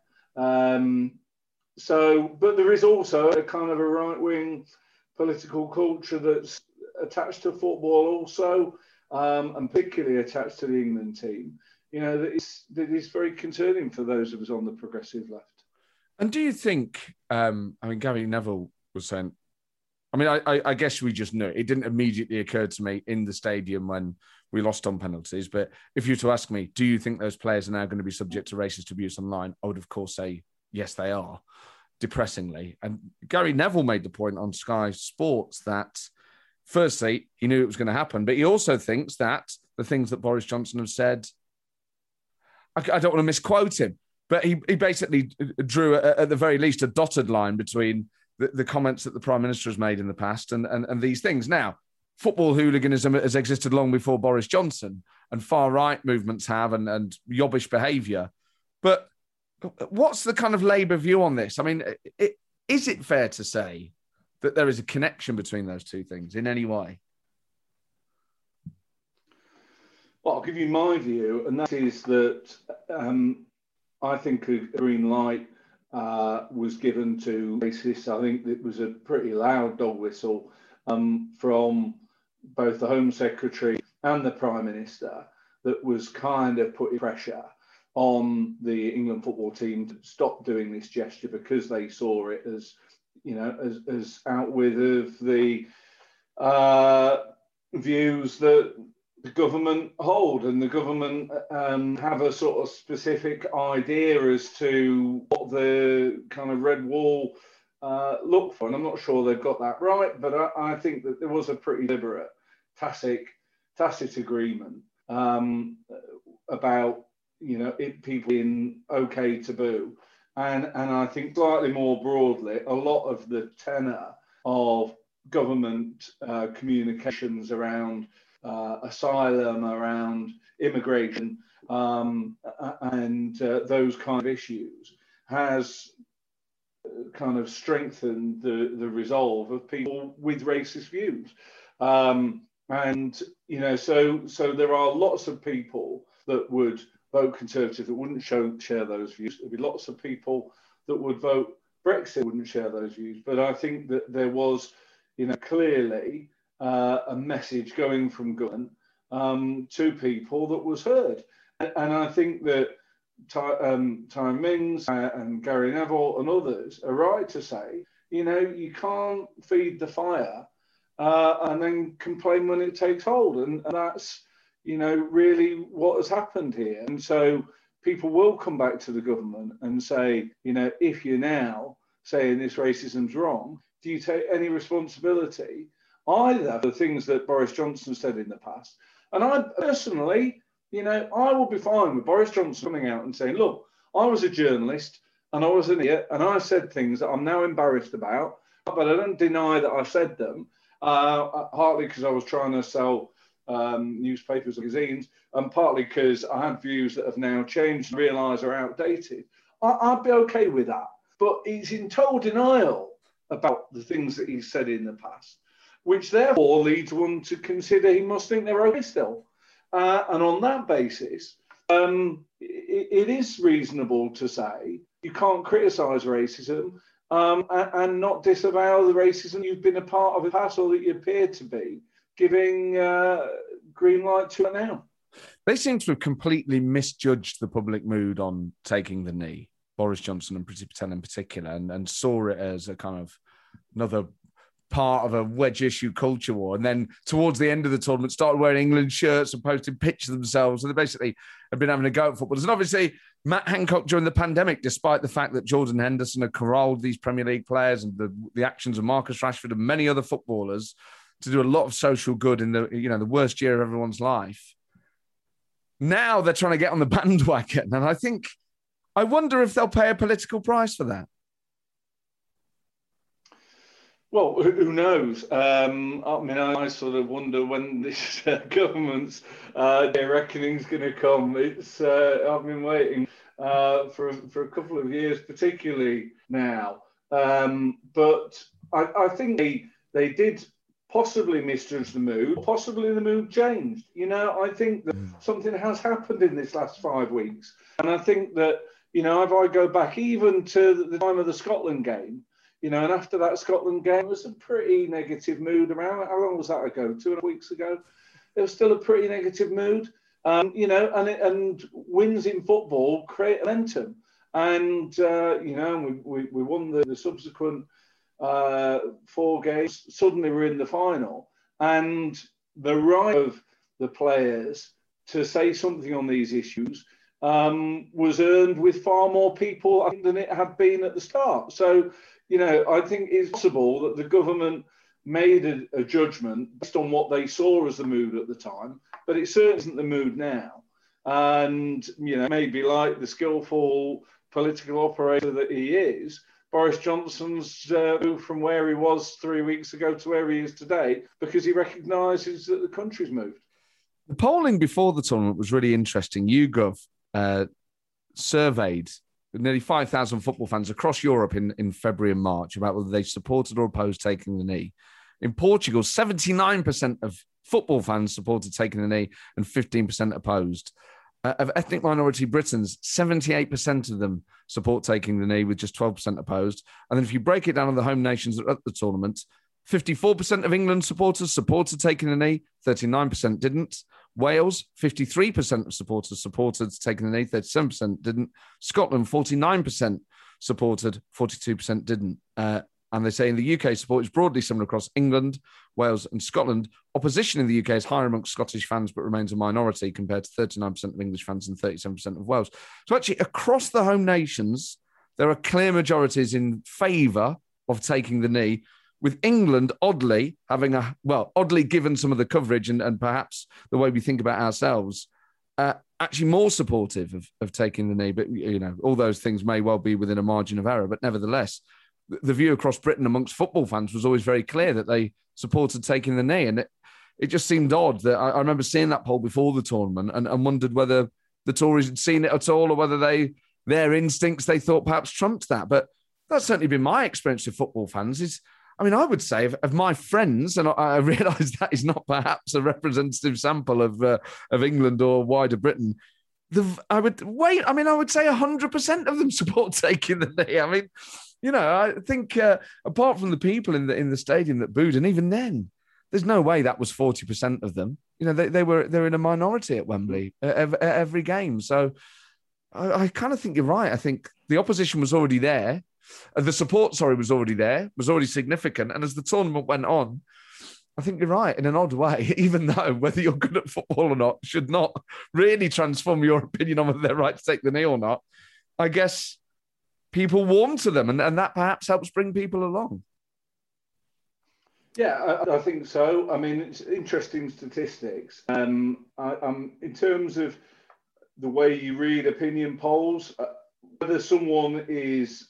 But there is also a kind of a right-wing political culture that's attached to football also, and particularly attached to the England team, that is very concerning for those of us on the progressive left.
And do you think, Gary Neville was saying, I guess we just knew. It didn't immediately occur to me in the stadium when we lost on penalties, but if you were to ask me, do you think those players are now going to be subject to racist abuse online? I would, of course, say, yes, they are, depressingly. And Gary Neville made the point on Sky Sports that, firstly, he knew it was going to happen, but he also thinks that the things that Boris Johnson has said, I don't want to misquote him, But he basically drew, at the very least, a dotted line between the comments that the Prime Minister has made in the past and these things. Now, football hooliganism has existed long before Boris Johnson, and far-right movements have, and yobbish behaviour. But what's the kind of Labour view on this? I mean, is it fair to say that there is a connection between those two things in any way?
Well, I'll give you my view, and that is that I think a green light was given to racists. I think it was a pretty loud dog whistle from both the Home Secretary and the Prime Minister that was kind of putting pressure on the England football team to stop doing this gesture, because they saw it as, you know, as outwith of the views that the government hold, and the government have a sort of specific idea as to what the kind of red wall look for. And I'm not sure they've got that right, but I think that there was a pretty deliberate, tacit agreement about, you know, people being okay to boo. And I think slightly more broadly, a lot of the tenor of government communications around asylum, around immigration, and those kind of issues has kind of strengthened the resolve of people with racist views. And, you know, so there are lots of people that would vote Conservative that wouldn't share those views. There'd be lots of people that would vote Brexit wouldn't share those views. But I think that there was, you know, clearly a message going from government to people that was heard. And I think that Tyrone Mings and Gary Neville and others are right to say, you know, you can't feed the fire and then complain when it takes hold. And that's, you know, really what has happened here. And so people will come back to the government and say, you know, if you're now saying this racism's wrong, do you take any responsibility either for the things that Boris Johnson said in the past? And I personally, you know, I will be fine with Boris Johnson coming out and saying, look, I was a journalist and I was an idiot and I said things that I'm now embarrassed about, but I don't deny that I said them, partly because I was trying to sell newspapers and magazines, and partly because I had views that have now changed and realise are outdated. I'd be okay with that. But he's in total denial about the things that he said in the past, which therefore leads one to consider he must think they're okay still. And on that basis, it is reasonable to say you can't criticise racism and not disavow the racism you've been a part of in the past or that you appear to be, giving green light to it now.
They seem to have completely misjudged the public mood on taking the knee, Boris Johnson and Priti Patel in particular, and saw it as a kind of another part of a wedge issue culture war. And then towards the end of the tournament, started wearing England shirts and posting pictures of themselves. And they basically have been having a go at footballers. And obviously, Matt Hancock during the pandemic, despite the fact that Jordan Henderson had corralled these Premier League players and the actions of Marcus Rashford and many other footballers to do a lot of social good in the, you know, the worst year of everyone's life. Now they're trying to get on the bandwagon. And I wonder if they'll pay a political price for that.
Well, who knows? I mean, I sort of wonder when this government's day reckoning is going to come. I've been waiting for a couple of years, particularly now. But I think they did possibly misjudge the mood. Possibly the mood changed. You know, I think that something has happened in this last 5 weeks, and I think that, you know, if I go back even to the time of the Scotland game. You know, and after that Scotland game, there was a pretty negative mood around. How long was that ago? 2.5 weeks ago? There was still a pretty negative mood. You know, and wins in football create momentum. And, you know, we won the subsequent 4 games. Suddenly we're in the final. And the right of the players to say something on these issues was earned with far more people, I think, than it had been at the start. So, you know, I think it's possible that the government made a judgment based on what they saw as the mood at the time, but it certainly isn't the mood now. And, maybe like the skillful political operator that he is, Boris Johnson's moved from where he was 3 weeks ago to where he is today because he recognises that the country's moved.
The polling before the tournament was really interesting. YouGov surveyed nearly 5,000 football fans across Europe in February and March about whether they supported or opposed taking the knee. In Portugal, 79% of football fans supported taking the knee and 15% opposed. Of ethnic minority Britons, 78% of them support taking the knee with just 12% opposed. And then if you break it down on the home nations at the tournament, 54% of England supporters supported taking the knee, 39% didn't. Wales, 53% of supporters supported taking the knee, 37% didn't. Scotland, 49% supported, 42% didn't. And they say in the UK, support is broadly similar across England, Wales and Scotland. Opposition in the UK is higher amongst Scottish fans, but remains a minority compared to 39% of English fans and 37% of Wales. So actually, across the home nations, there are clear majorities in favour of taking the knee, with England oddly having oddly given some of the coverage and perhaps the way we think about ourselves, actually more supportive of taking the knee. But, all those things may well be within a margin of error, but nevertheless, the view across Britain amongst football fans was always very clear that they supported taking the knee. And it just seemed odd that I remember seeing that poll before the tournament and wondered whether the Tories had seen it at all or whether their instincts, they thought perhaps trumped that. But that's certainly been my experience with football fans I would say of my friends, and I realise that is not perhaps a representative sample of England or wider Britain, I would say 100% of them support taking the knee. I think apart from the people in the stadium that booed, and even then, there's no way that was 40% of them. They're in a minority at Wembley at every game. So I kind of think you're right. I think the opposition was already there. The support, was already there, was already significant. And as the tournament went on, I think you're right in an odd way, even though whether you're good at football or not should not really transform your opinion on whether they're right to take the knee or not. I guess people warm to them, and that perhaps helps bring people along.
Yeah, I think so. It's interesting statistics. In terms of the way you read opinion polls, whether someone is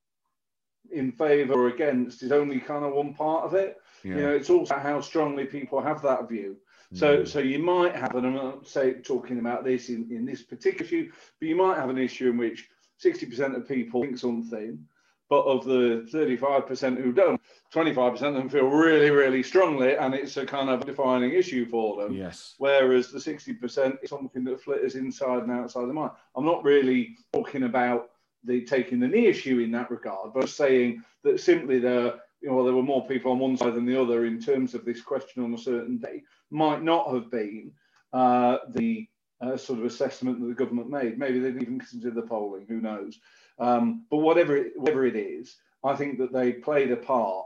in favour or against is only kind of one part of it. Yeah. It's also how strongly people have that view. So you might have, and I'm not talking about this in this particular issue, but you might have an issue in which 60% of people think something, but of the 35% who don't, 25% of them feel really, really strongly, and it's a kind of defining issue for them.
Yes.
Whereas the 60% is something that flitters inside and outside the mind. I'm not really talking about the taking the knee issue in that regard, but saying that simply there were more people on one side than the other in terms of this question on a certain day might not have been the sort of assessment that the government made. Maybe they didn't even consider the polling, who knows? But whatever it is, I think that they played a part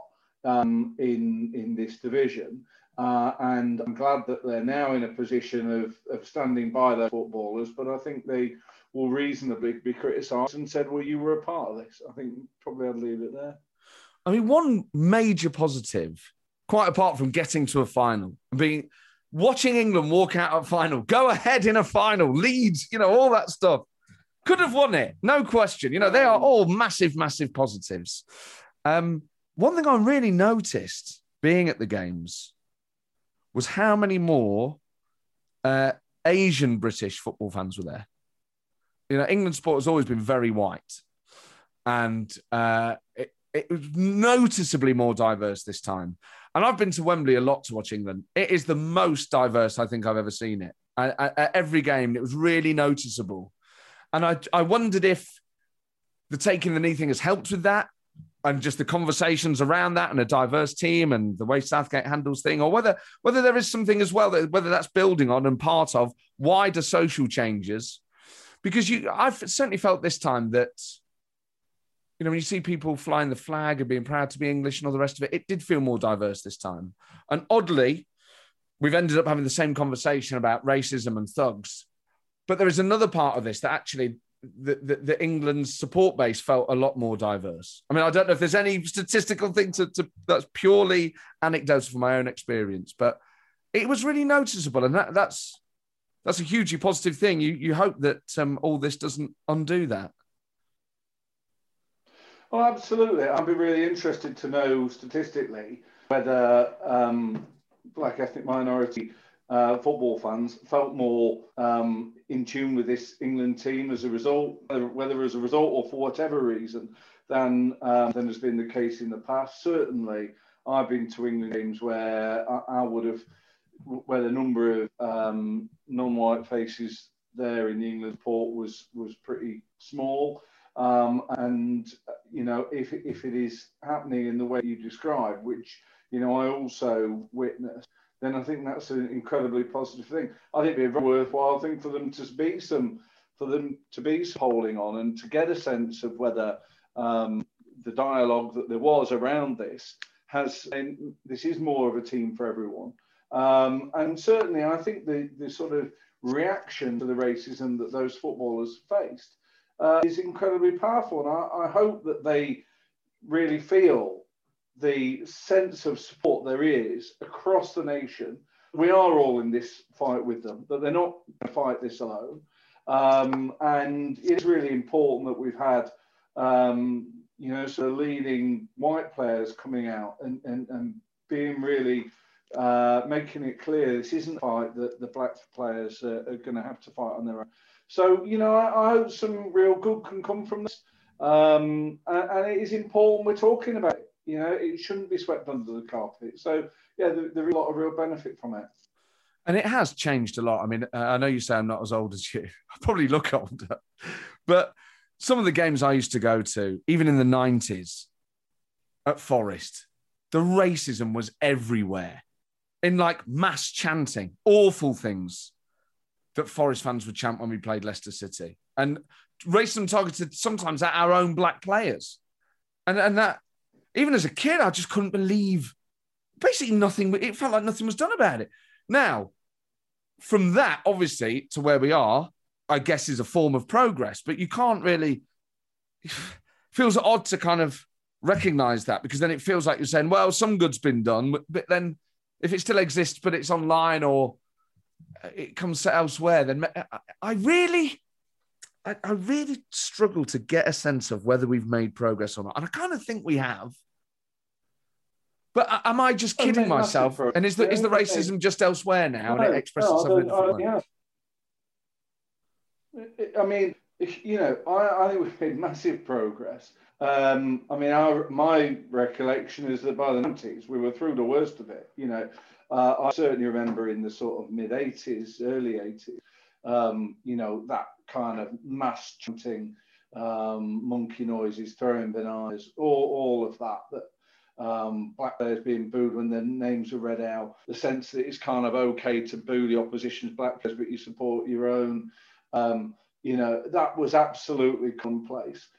in this division. And I'm glad that they're now in a position of standing by their footballers, but I think they will reasonably be criticised and said, well, you were a part of this. I think probably I'd leave it there.
One major positive, quite apart from getting to a final, watching England walk out of a final, go ahead in a final, Leeds, all that stuff. Could have won it, no question. They are all massive, massive positives. One thing I really noticed being at the games was how many more Asian British football fans were there. England sport has always been very white, and it was noticeably more diverse this time. And I've been to Wembley a lot to watch England. It is the most diverse I think I've ever seen it. At every game, it was really noticeable. And I wondered if the taking the knee thing has helped with that, and just the conversations around that, and a diverse team, and the way Southgate handles things, or whether there is something as well, whether that's building on and part of wider social changes. Because I've certainly felt this time that, when you see people flying the flag and being proud to be English and all the rest of it, it did feel more diverse this time. And oddly, we've ended up having the same conversation about racism and thugs. But there is another part of this that actually the England's support base felt a lot more diverse. I don't know if there's any statistical thing that's purely anecdotal from my own experience, but it was really noticeable. And that's that's a hugely positive thing. You hope that all this doesn't undo that.
Oh, absolutely. I'd be really interested to know statistically whether black ethnic minority football fans felt more in tune with this England team as a result, whether as a result or for whatever reason, than has been the case in the past. Certainly, I've been to England games where where the number of non-white faces there in the England support was pretty small. And, you know, if it is happening in the way you described, which, you know, I also witnessed, then I think that's an incredibly positive thing. I think it'd be a very worthwhile thing for them to be holding on and to get a sense of whether the dialogue that there was around this this is more of a team for everyone. And certainly I think the sort of reaction to the racism that those footballers faced is incredibly powerful. And I hope that they really feel the sense of support there is across the nation. We are all in this fight with them, but they're not going to fight this alone. And it's really important that we've had, you know, sort of leading white players coming out and being really making it clear this isn't a fight that the black players are going to have to fight on their own. So, you know, I hope some real good can come from this. And it is important we're talking about it. You know, it shouldn't be swept under the carpet. So, yeah, there is a lot of real benefit from it.
And it has changed a lot. I mean, I know you say I'm not as old as you. I probably look older. But some of the games I used to go to, even in the 90s at Forest, the racism was everywhere. In like mass chanting, awful things that Forest fans would chant when we played Leicester City. And racism targeted sometimes at our own black players. And that, even as a kid, I just couldn't believe basically nothing. It felt like nothing was done about it. Now, from that, obviously, to where we are, I guess is a form of progress. But you can't really... It feels odd to kind of recognise that, because then it feels like you're saying, well, some good's been done. But then if it still exists, but it's online or it comes elsewhere, then I really struggle to get a sense of whether we've made progress or not. And I kind of think we have. But am I just kidding myself? And is the racism just elsewhere now and it expresses itself in a different way?
I mean, you know, I think we've made massive progress. I mean, my recollection is that by the 90s, we were through the worst of it. You know, I certainly remember in the sort of mid-80s, early 80s, you know, that kind of mass chanting, monkey noises, throwing bananas, all of that black players being booed when their names are read out, the sense that it's kind of okay to boo the opposition's black players, but you support your own. You know, that was absolutely commonplace.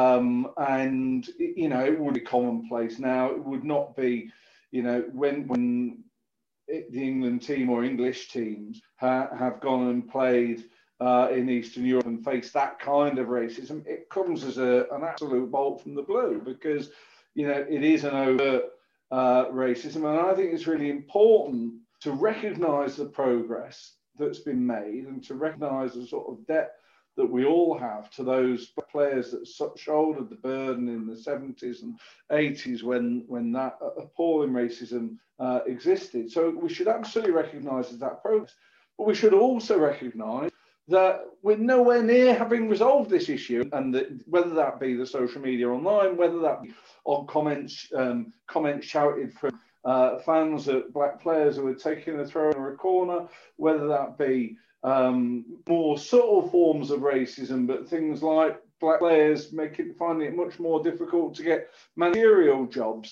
And, you know, it would be commonplace now. It would not be, you know, when the England team or English teams have gone and played in Eastern Europe and faced that kind of racism, it comes as an absolute bolt from the blue, because, you know, it is an overt racism. And I think it's really important to recognise the progress that's been made and to recognise the sort of debt that we all have to those players that shouldered the burden in the 70s and 80s when that appalling racism existed. So we should absolutely recognise that progress. But we should also recognise that we're nowhere near having resolved this issue, and that whether that be the social media online, whether that be on comments shouted from fans at black players who are taking a throw in a corner, whether that be more subtle forms of racism, but things like black players finding it much more difficult to get managerial jobs,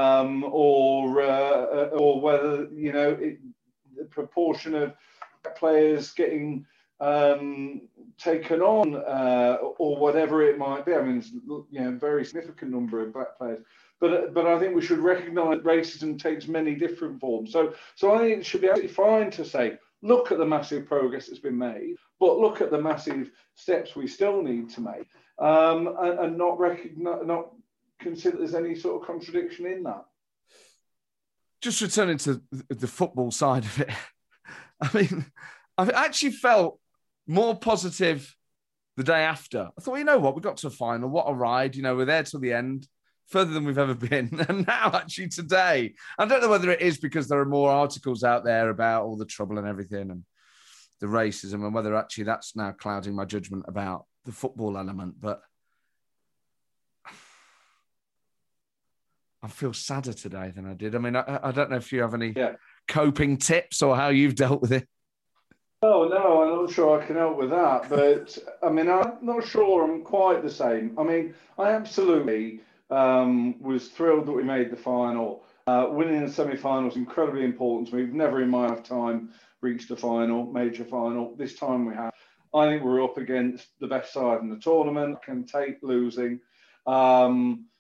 or whether, you know, the proportion of black players getting taken on, or whatever it might be. I mean, it's, you know, a very significant number of black players. But I think we should recognise racism takes many different forms. So I think it should be absolutely fine to say, look at the massive progress that's been made, but look at the massive steps we still need to make, and not consider there's any sort of contradiction in that.
Just returning to the football side of it, I mean, I actually felt more positive the day after. I thought, you know what, we got to a final. What a ride. You know, we're there till the end, further than we've ever been. And now, actually, today, I don't know whether it is because there are more articles out there about all the trouble and everything and the racism, and whether actually that's now clouding my judgment about the football element. But I feel sadder today than I did. I mean, I don't know if you have any coping tips or how you've dealt with it.
Oh, no, I'm not sure I can help with that. But, I mean, I'm not sure I'm quite the same. I mean, I absolutely was thrilled that we made the final. Winning the semi-final is incredibly important to me. We've never in my lifetime reached a final, major final. This time we have. I think we're up against the best side in the tournament. I can take losing. But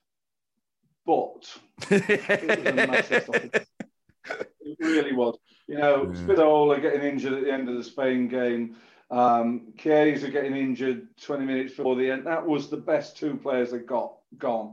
it was a massive stop. It really was. You know, Spinazzola getting injured at the end of the Spain game. Chiesa getting injured 20 minutes before the end. That was the best two players that got gone.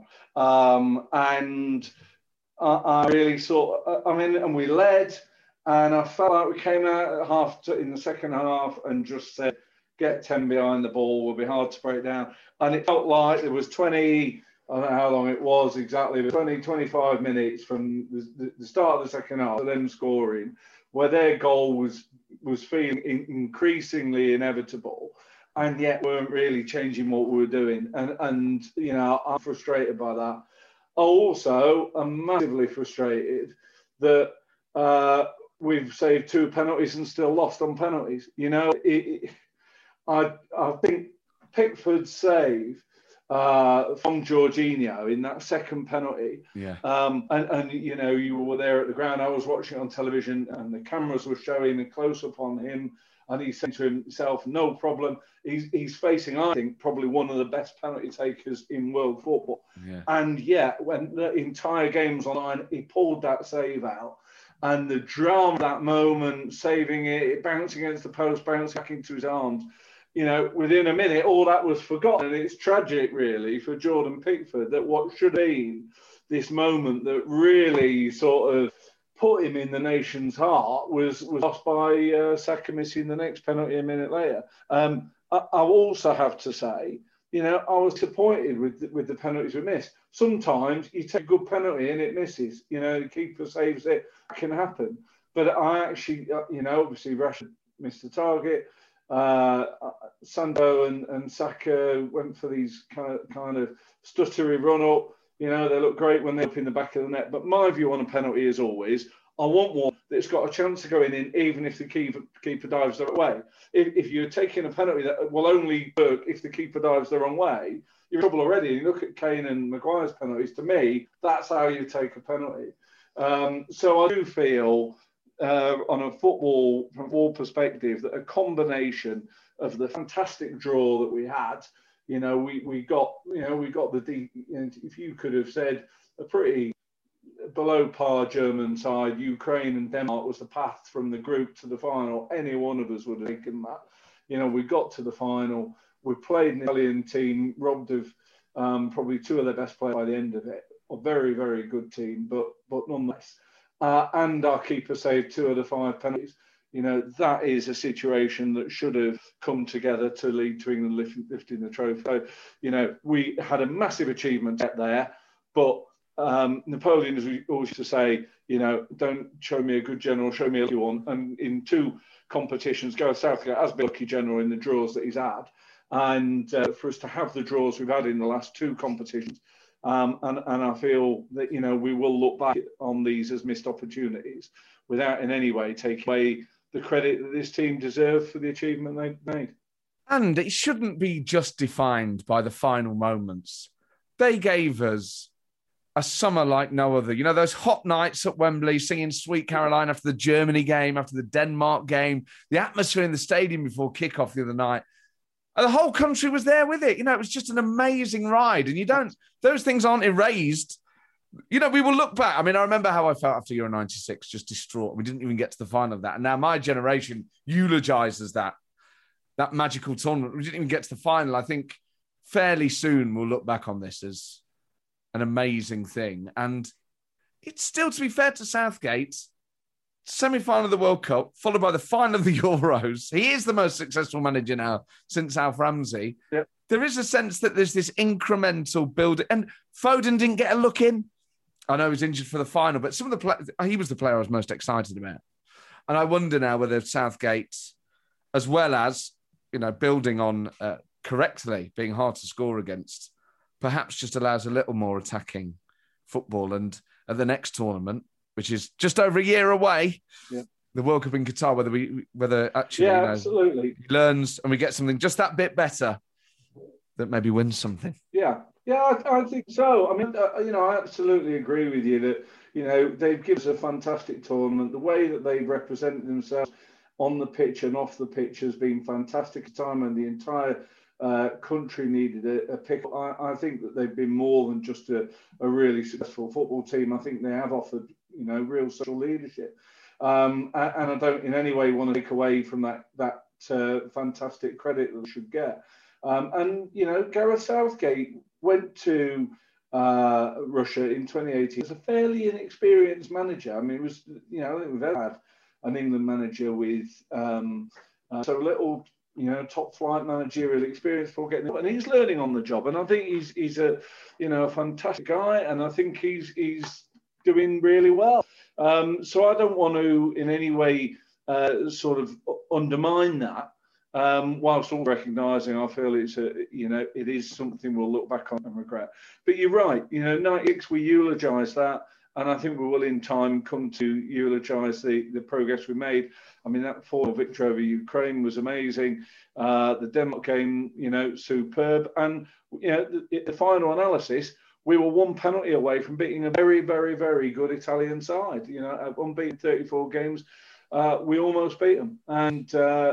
And I really saw, and we led, and I felt like we came out in the second half and just said, get 10 behind the ball, will be hard to break down. And it felt like there was 20, I don't know how long it was exactly, but 20, 25 minutes from the start of the second half, them scoring, where their goal was feeling increasingly inevitable, and yet weren't really changing what we were doing. And you know, I'm frustrated by that. I also am massively frustrated that we've saved 2 penalties and still lost on penalties. You know, I think Pickford's save from Jorginho in that second penalty. Yeah. And you know, you were there at the ground. I was watching it on television, and the cameras were showing a close up on him. And he said to himself, "No problem." He's facing, I think, probably one of the best penalty takers in world football. Yeah. And yet, when the entire game's online, he pulled that save out. And the drama of that moment, saving it, bouncing against the post, bouncing back into his arms. You know, within a minute, all that was forgotten. And it's tragic, really, for Jordan Pickford, that what should have been this moment that really sort of put him in the nation's heart was lost by Saka missing the next penalty a minute later. I also have to say, you know, I was disappointed with the penalties we missed. Sometimes you take a good penalty and it misses. You know, the keeper saves it. It can happen. But I actually, you know, obviously Rashford missed the target. Sancho and Saka went for these kind of stuttery run-up. You know, they look great when they're up in the back of the net. But my view on a penalty is always, I want one that's got a chance of going in, even if the keeper dives the right way. If you're taking a penalty that will only work if the keeper dives the wrong way, you're in trouble already. You look at Kane and Maguire's penalties. To me, that's how you take a penalty. So I do feel, on a football perspective, that a combination of the fantastic draw that we had, you know, we got the if you could have said a pretty below par German side, Ukraine and Denmark was the path from the group to the final, any one of us would have taken that. You know, we got to the final. We played an Italian team, robbed of probably 2 of their best players by the end of it. A very, very good team, but nonetheless. And our keeper saved 2 of the 5 penalties. You know, that is a situation that should have come together to lead to England lifting the trophy. So, you know, we had a massive achievement there, but Napoleon, as we always used to say, you know, don't show me a good general, show me a lucky one. And in 2 competitions, Gareth Southgate has been a lucky general in the draws that he's had. And for us to have the draws we've had in the last 2 competitions, and I feel that, you know, we will look back on these as missed opportunities without in any way taking away the credit that this team deserve for the achievement they've made.
And it shouldn't be just defined by the final moments. They gave us a summer like no other. You know, those hot nights at Wembley, singing Sweet Caroline after the Germany game, after the Denmark game, the atmosphere in the stadium before kickoff the other night. And the whole country was there with it. You know, it was just an amazing ride. And those things aren't erased. You know, we will look back. I mean, I remember how I felt after Euro 96, just distraught. We didn't even get to the final of that. And now my generation eulogizes that magical tournament. We didn't even get to the final. I think fairly soon we'll look back on this as an amazing thing. And it's still, to be fair to Southgate, semi-final of the World Cup, followed by the final of the Euros. He is the most successful manager now since Alf Ramsey.
Yep.
There is a sense that there's this incremental build. And Foden didn't get a look in. I know he was injured for the final, but some of the he was the player I was most excited about. And I wonder now whether Southgate, as well as, building on correctly, being hard to score against, perhaps just allows a little more attacking football. And at the next tournament, which is just over a year away, the World Cup in Qatar, whether actually
absolutely
he learns and we get something just that bit better that maybe wins something.
Yeah, I think so. I mean, I absolutely agree with you that, they've given us a fantastic tournament. The way that they've represented themselves on the pitch and off the pitch has been fantastic time, and the entire country needed a pick. I think that they've been more than just a really successful football team. I think they have offered, real social leadership. And I don't in any way want to take away from that fantastic credit that they should get. And Gareth Southgate went to Russia in 2018 as a fairly inexperienced manager. I mean, it was, I think we've ever had an England manager with so little, top flight managerial experience before getting it. And he's learning on the job. And I think he's a, a fantastic guy. And I think he's doing really well. So I don't want to in any way sort of undermine that. Whilst all recognising, I feel it is something we'll look back on and regret. But you're right, 96, we eulogise that, and I think we will in time come to eulogise the progress we made. I mean, that 4 victory over Ukraine was amazing. The Denmark game, superb. And, the final analysis, we were 1 penalty away from beating a very, very, very good Italian side. Unbeaten 34 games. We almost beat them. And,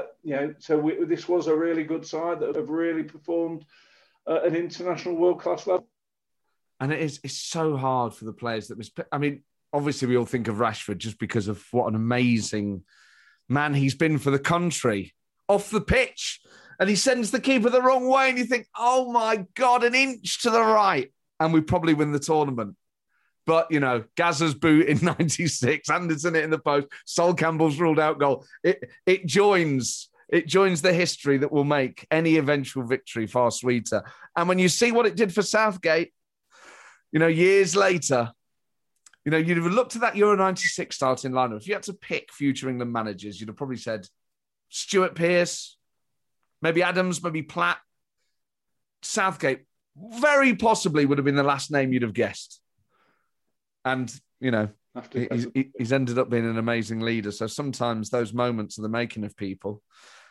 this was a really good side that have really performed at an international world-class level.
And it's so hard for the players obviously we all think of Rashford just because of what an amazing man he's been for the country off the pitch. And he sends the keeper the wrong way and you think, oh my God, an inch to the right. And we probably win the tournament. But, Gazza's boot in 96, Anderson it in the post, Sol Campbell's ruled out goal. It joins the history that will make any eventual victory far sweeter. And when you see what it did for Southgate, years later, you'd have looked at that Euro 96 starting lineup. If you had to pick future England managers, you'd have probably said Stuart Pearce, maybe Adams, maybe Platt. Southgate very possibly would have been the last name you'd have guessed. And, he's ended up being an amazing leader. So sometimes those moments are the making of people.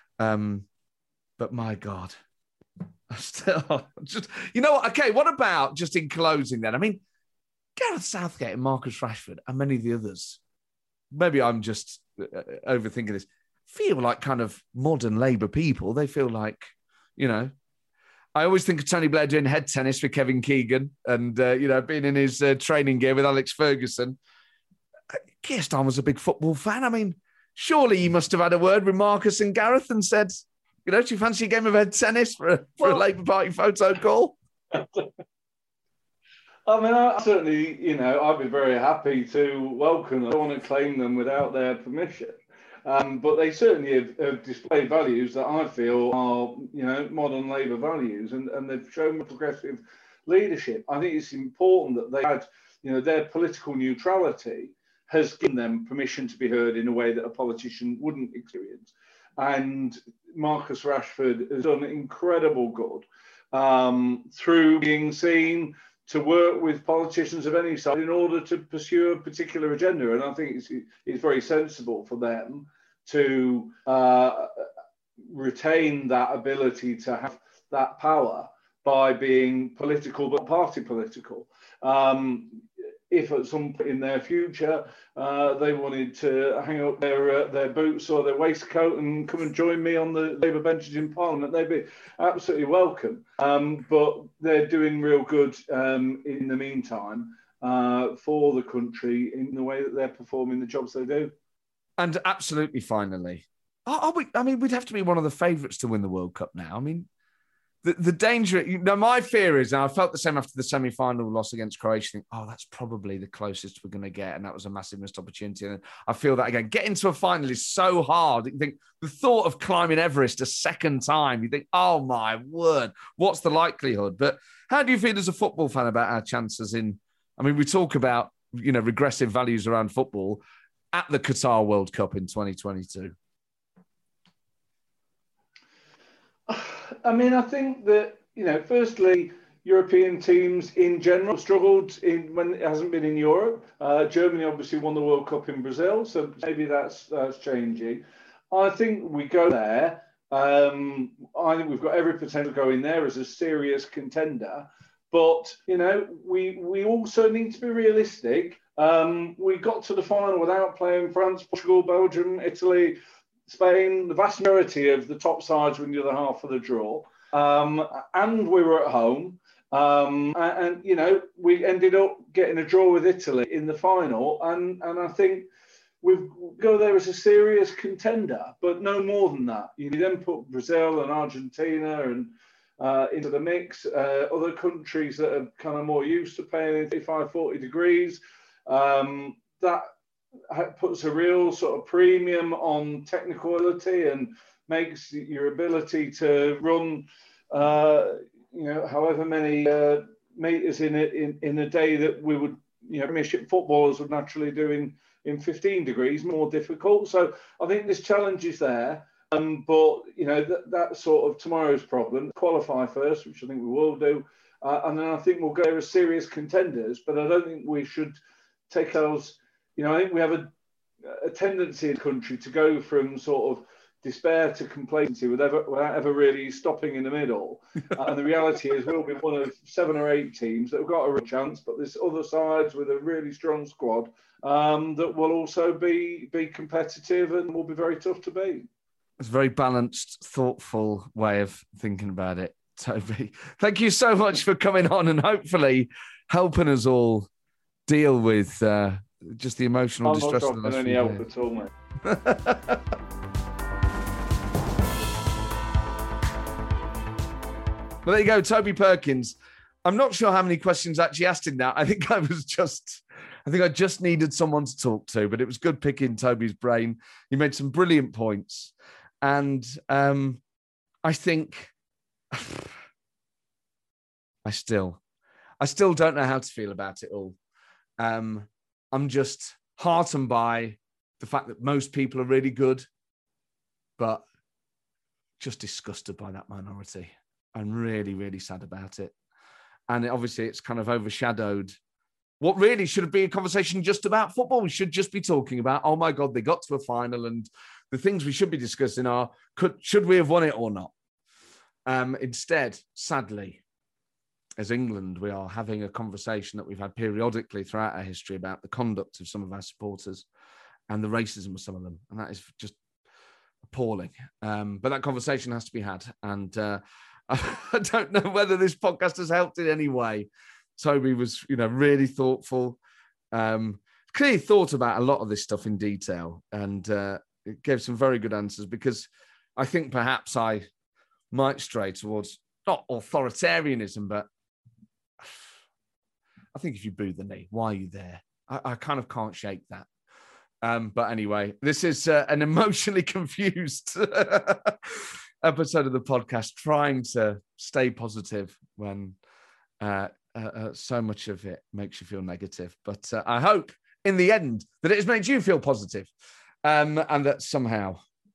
But my God, still just, okay, what about just in closing then? I mean, Gareth Southgate and Marcus Rashford and many of the others, maybe I'm just overthinking this, feel like kind of modern Labour people. They feel like, I always think of Tony Blair doing head tennis with Kevin Keegan and, being in his training gear with Alex Ferguson. Keir Starmer was a big football fan. I mean, surely he must have had a word with Marcus and Gareth and said, do you fancy a game of head tennis for a Labour Party photo call?
I mean, I certainly, I'd be very happy to welcome them. I don't want to claim them without their permission. But they certainly have displayed values that I feel are, modern Labour values, and they've shown progressive leadership. I think it's important that they had, their political neutrality has given them permission to be heard in a way that a politician wouldn't experience. And Marcus Rashford has done incredible good through being seen to work with politicians of any side in order to pursue a particular agenda. And I think it's very sensible for them to retain that ability to have that power by being political, but party political. If at some point in their future they wanted to hang up their boots or their waistcoat and come and join me on the Labour benches in Parliament, they'd be absolutely welcome. But they're doing real good in the meantime for the country in the way that they're performing the jobs they do.
And absolutely, finally, we'd have to be one of the favourites to win the World Cup now. I mean, the danger, my fear is, and I felt the same after the semi-final loss against Croatia, think, that's probably the closest we're going to get. And that was a massive missed opportunity. And I feel that again. Getting to a final is so hard. You think the thought of climbing Everest a second time, you think, oh my word, what's the likelihood? But how do you feel as a football fan about our chances we talk about, regressive values around football at the Qatar World Cup in 2022?
I think that, firstly, European teams in general struggled when it hasn't been in Europe. Germany obviously won the World Cup in Brazil, so maybe that's changing. I think we go there. I think we've got every potential going there as a serious contender. But, we also need to be realistic. We got to the final without playing France, Portugal, Belgium, Italy, Spain, the vast majority of the top sides were in the other half of the draw. And we were at home. We ended up getting a draw with Italy in the final. And I think we go there as a serious contender, but no more than that. You then put Brazil and Argentina and into the mix. Other countries that are kind of more used to playing in 35, 40 degrees. That puts a real sort of premium on technical ability and makes your ability to run, however many meters in a day that we would, Premiership footballers would naturally do in 15 degrees more difficult. So I think this challenge is there. But that's sort of tomorrow's problem. Qualify first, which I think we will do, and then I think we'll go as serious contenders. But I don't think we should take those. I think we have a tendency in the country to go from sort of despair to complacency without ever really stopping in the middle. And the reality is we'll be one of 7 or 8 teams that have got a real chance, but there's other sides with a really strong squad that will also be competitive and will be very tough to beat.
It's a very balanced, thoughtful way of thinking about it, Toby. Thank you so much for coming on and hopefully helping us all deal with just the emotional distress of the last few
help at all, mate.
Well, there you go, Toby Perkins. I'm not sure how many questions actually asked him now. I think I just needed someone to talk to, but it was good picking Toby's brain. He made some brilliant points. And I think I still don't know how to feel about it all. I'm just heartened by the fact that most people are really good, but just disgusted by that minority. I'm really, really sad about it. And obviously it's kind of overshadowed what really should have been a conversation just about football. We should just be talking about, oh my God, they got to a final, and the things we should be discussing are, should we have won it or not? Instead, sadly, as England, we are having a conversation that we've had periodically throughout our history about the conduct of some of our supporters and the racism of some of them. And that is just appalling. But that conversation has to be had. And I don't know whether this podcast has helped in any way. Toby was, really thoughtful, clearly thought about a lot of this stuff in detail, and it gave some very good answers, because I think perhaps I might stray towards not authoritarianism, but I think if you boo the knee, why are you there? I kind of can't shake that. But anyway, this is an emotionally confused episode of the podcast, trying to stay positive when so much of it makes you feel negative. But I hope in the end that it has made you feel positive, and that somehow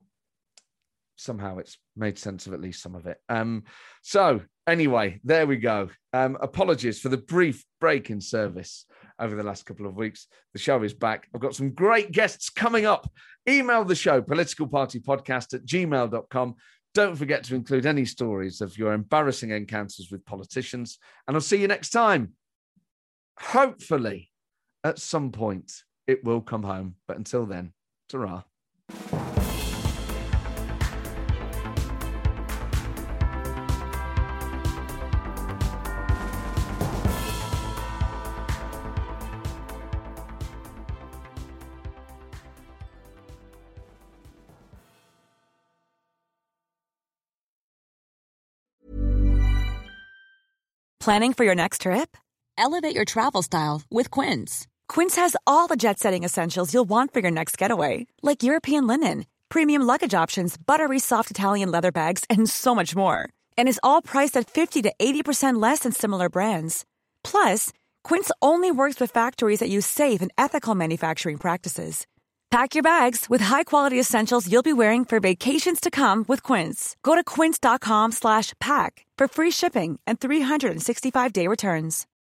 it's made sense of at least some of it. So anyway, there we go. Apologies for the brief break in service over the last couple of weeks. The show is back. I've got some great guests coming up. Email the show, politicalpartypodcast@gmail.com. Don't forget to include any stories of your embarrassing encounters with politicians. And I'll see you next time. Hopefully, at some point, it will come home. But until then, ta-ra.
Planning for your next trip? Elevate your travel style with Quince. Quince has all the jet-setting essentials you'll want for your next getaway, like European linen, premium luggage options, buttery soft Italian leather bags, and so much more. And is all priced at 50 to 80% less than similar brands. Plus, Quince only works with factories that use safe and ethical manufacturing practices. Pack your bags with high-quality essentials you'll be wearing for vacations to come with Quince. Go to quince.com/pack for free shipping and 365-day returns.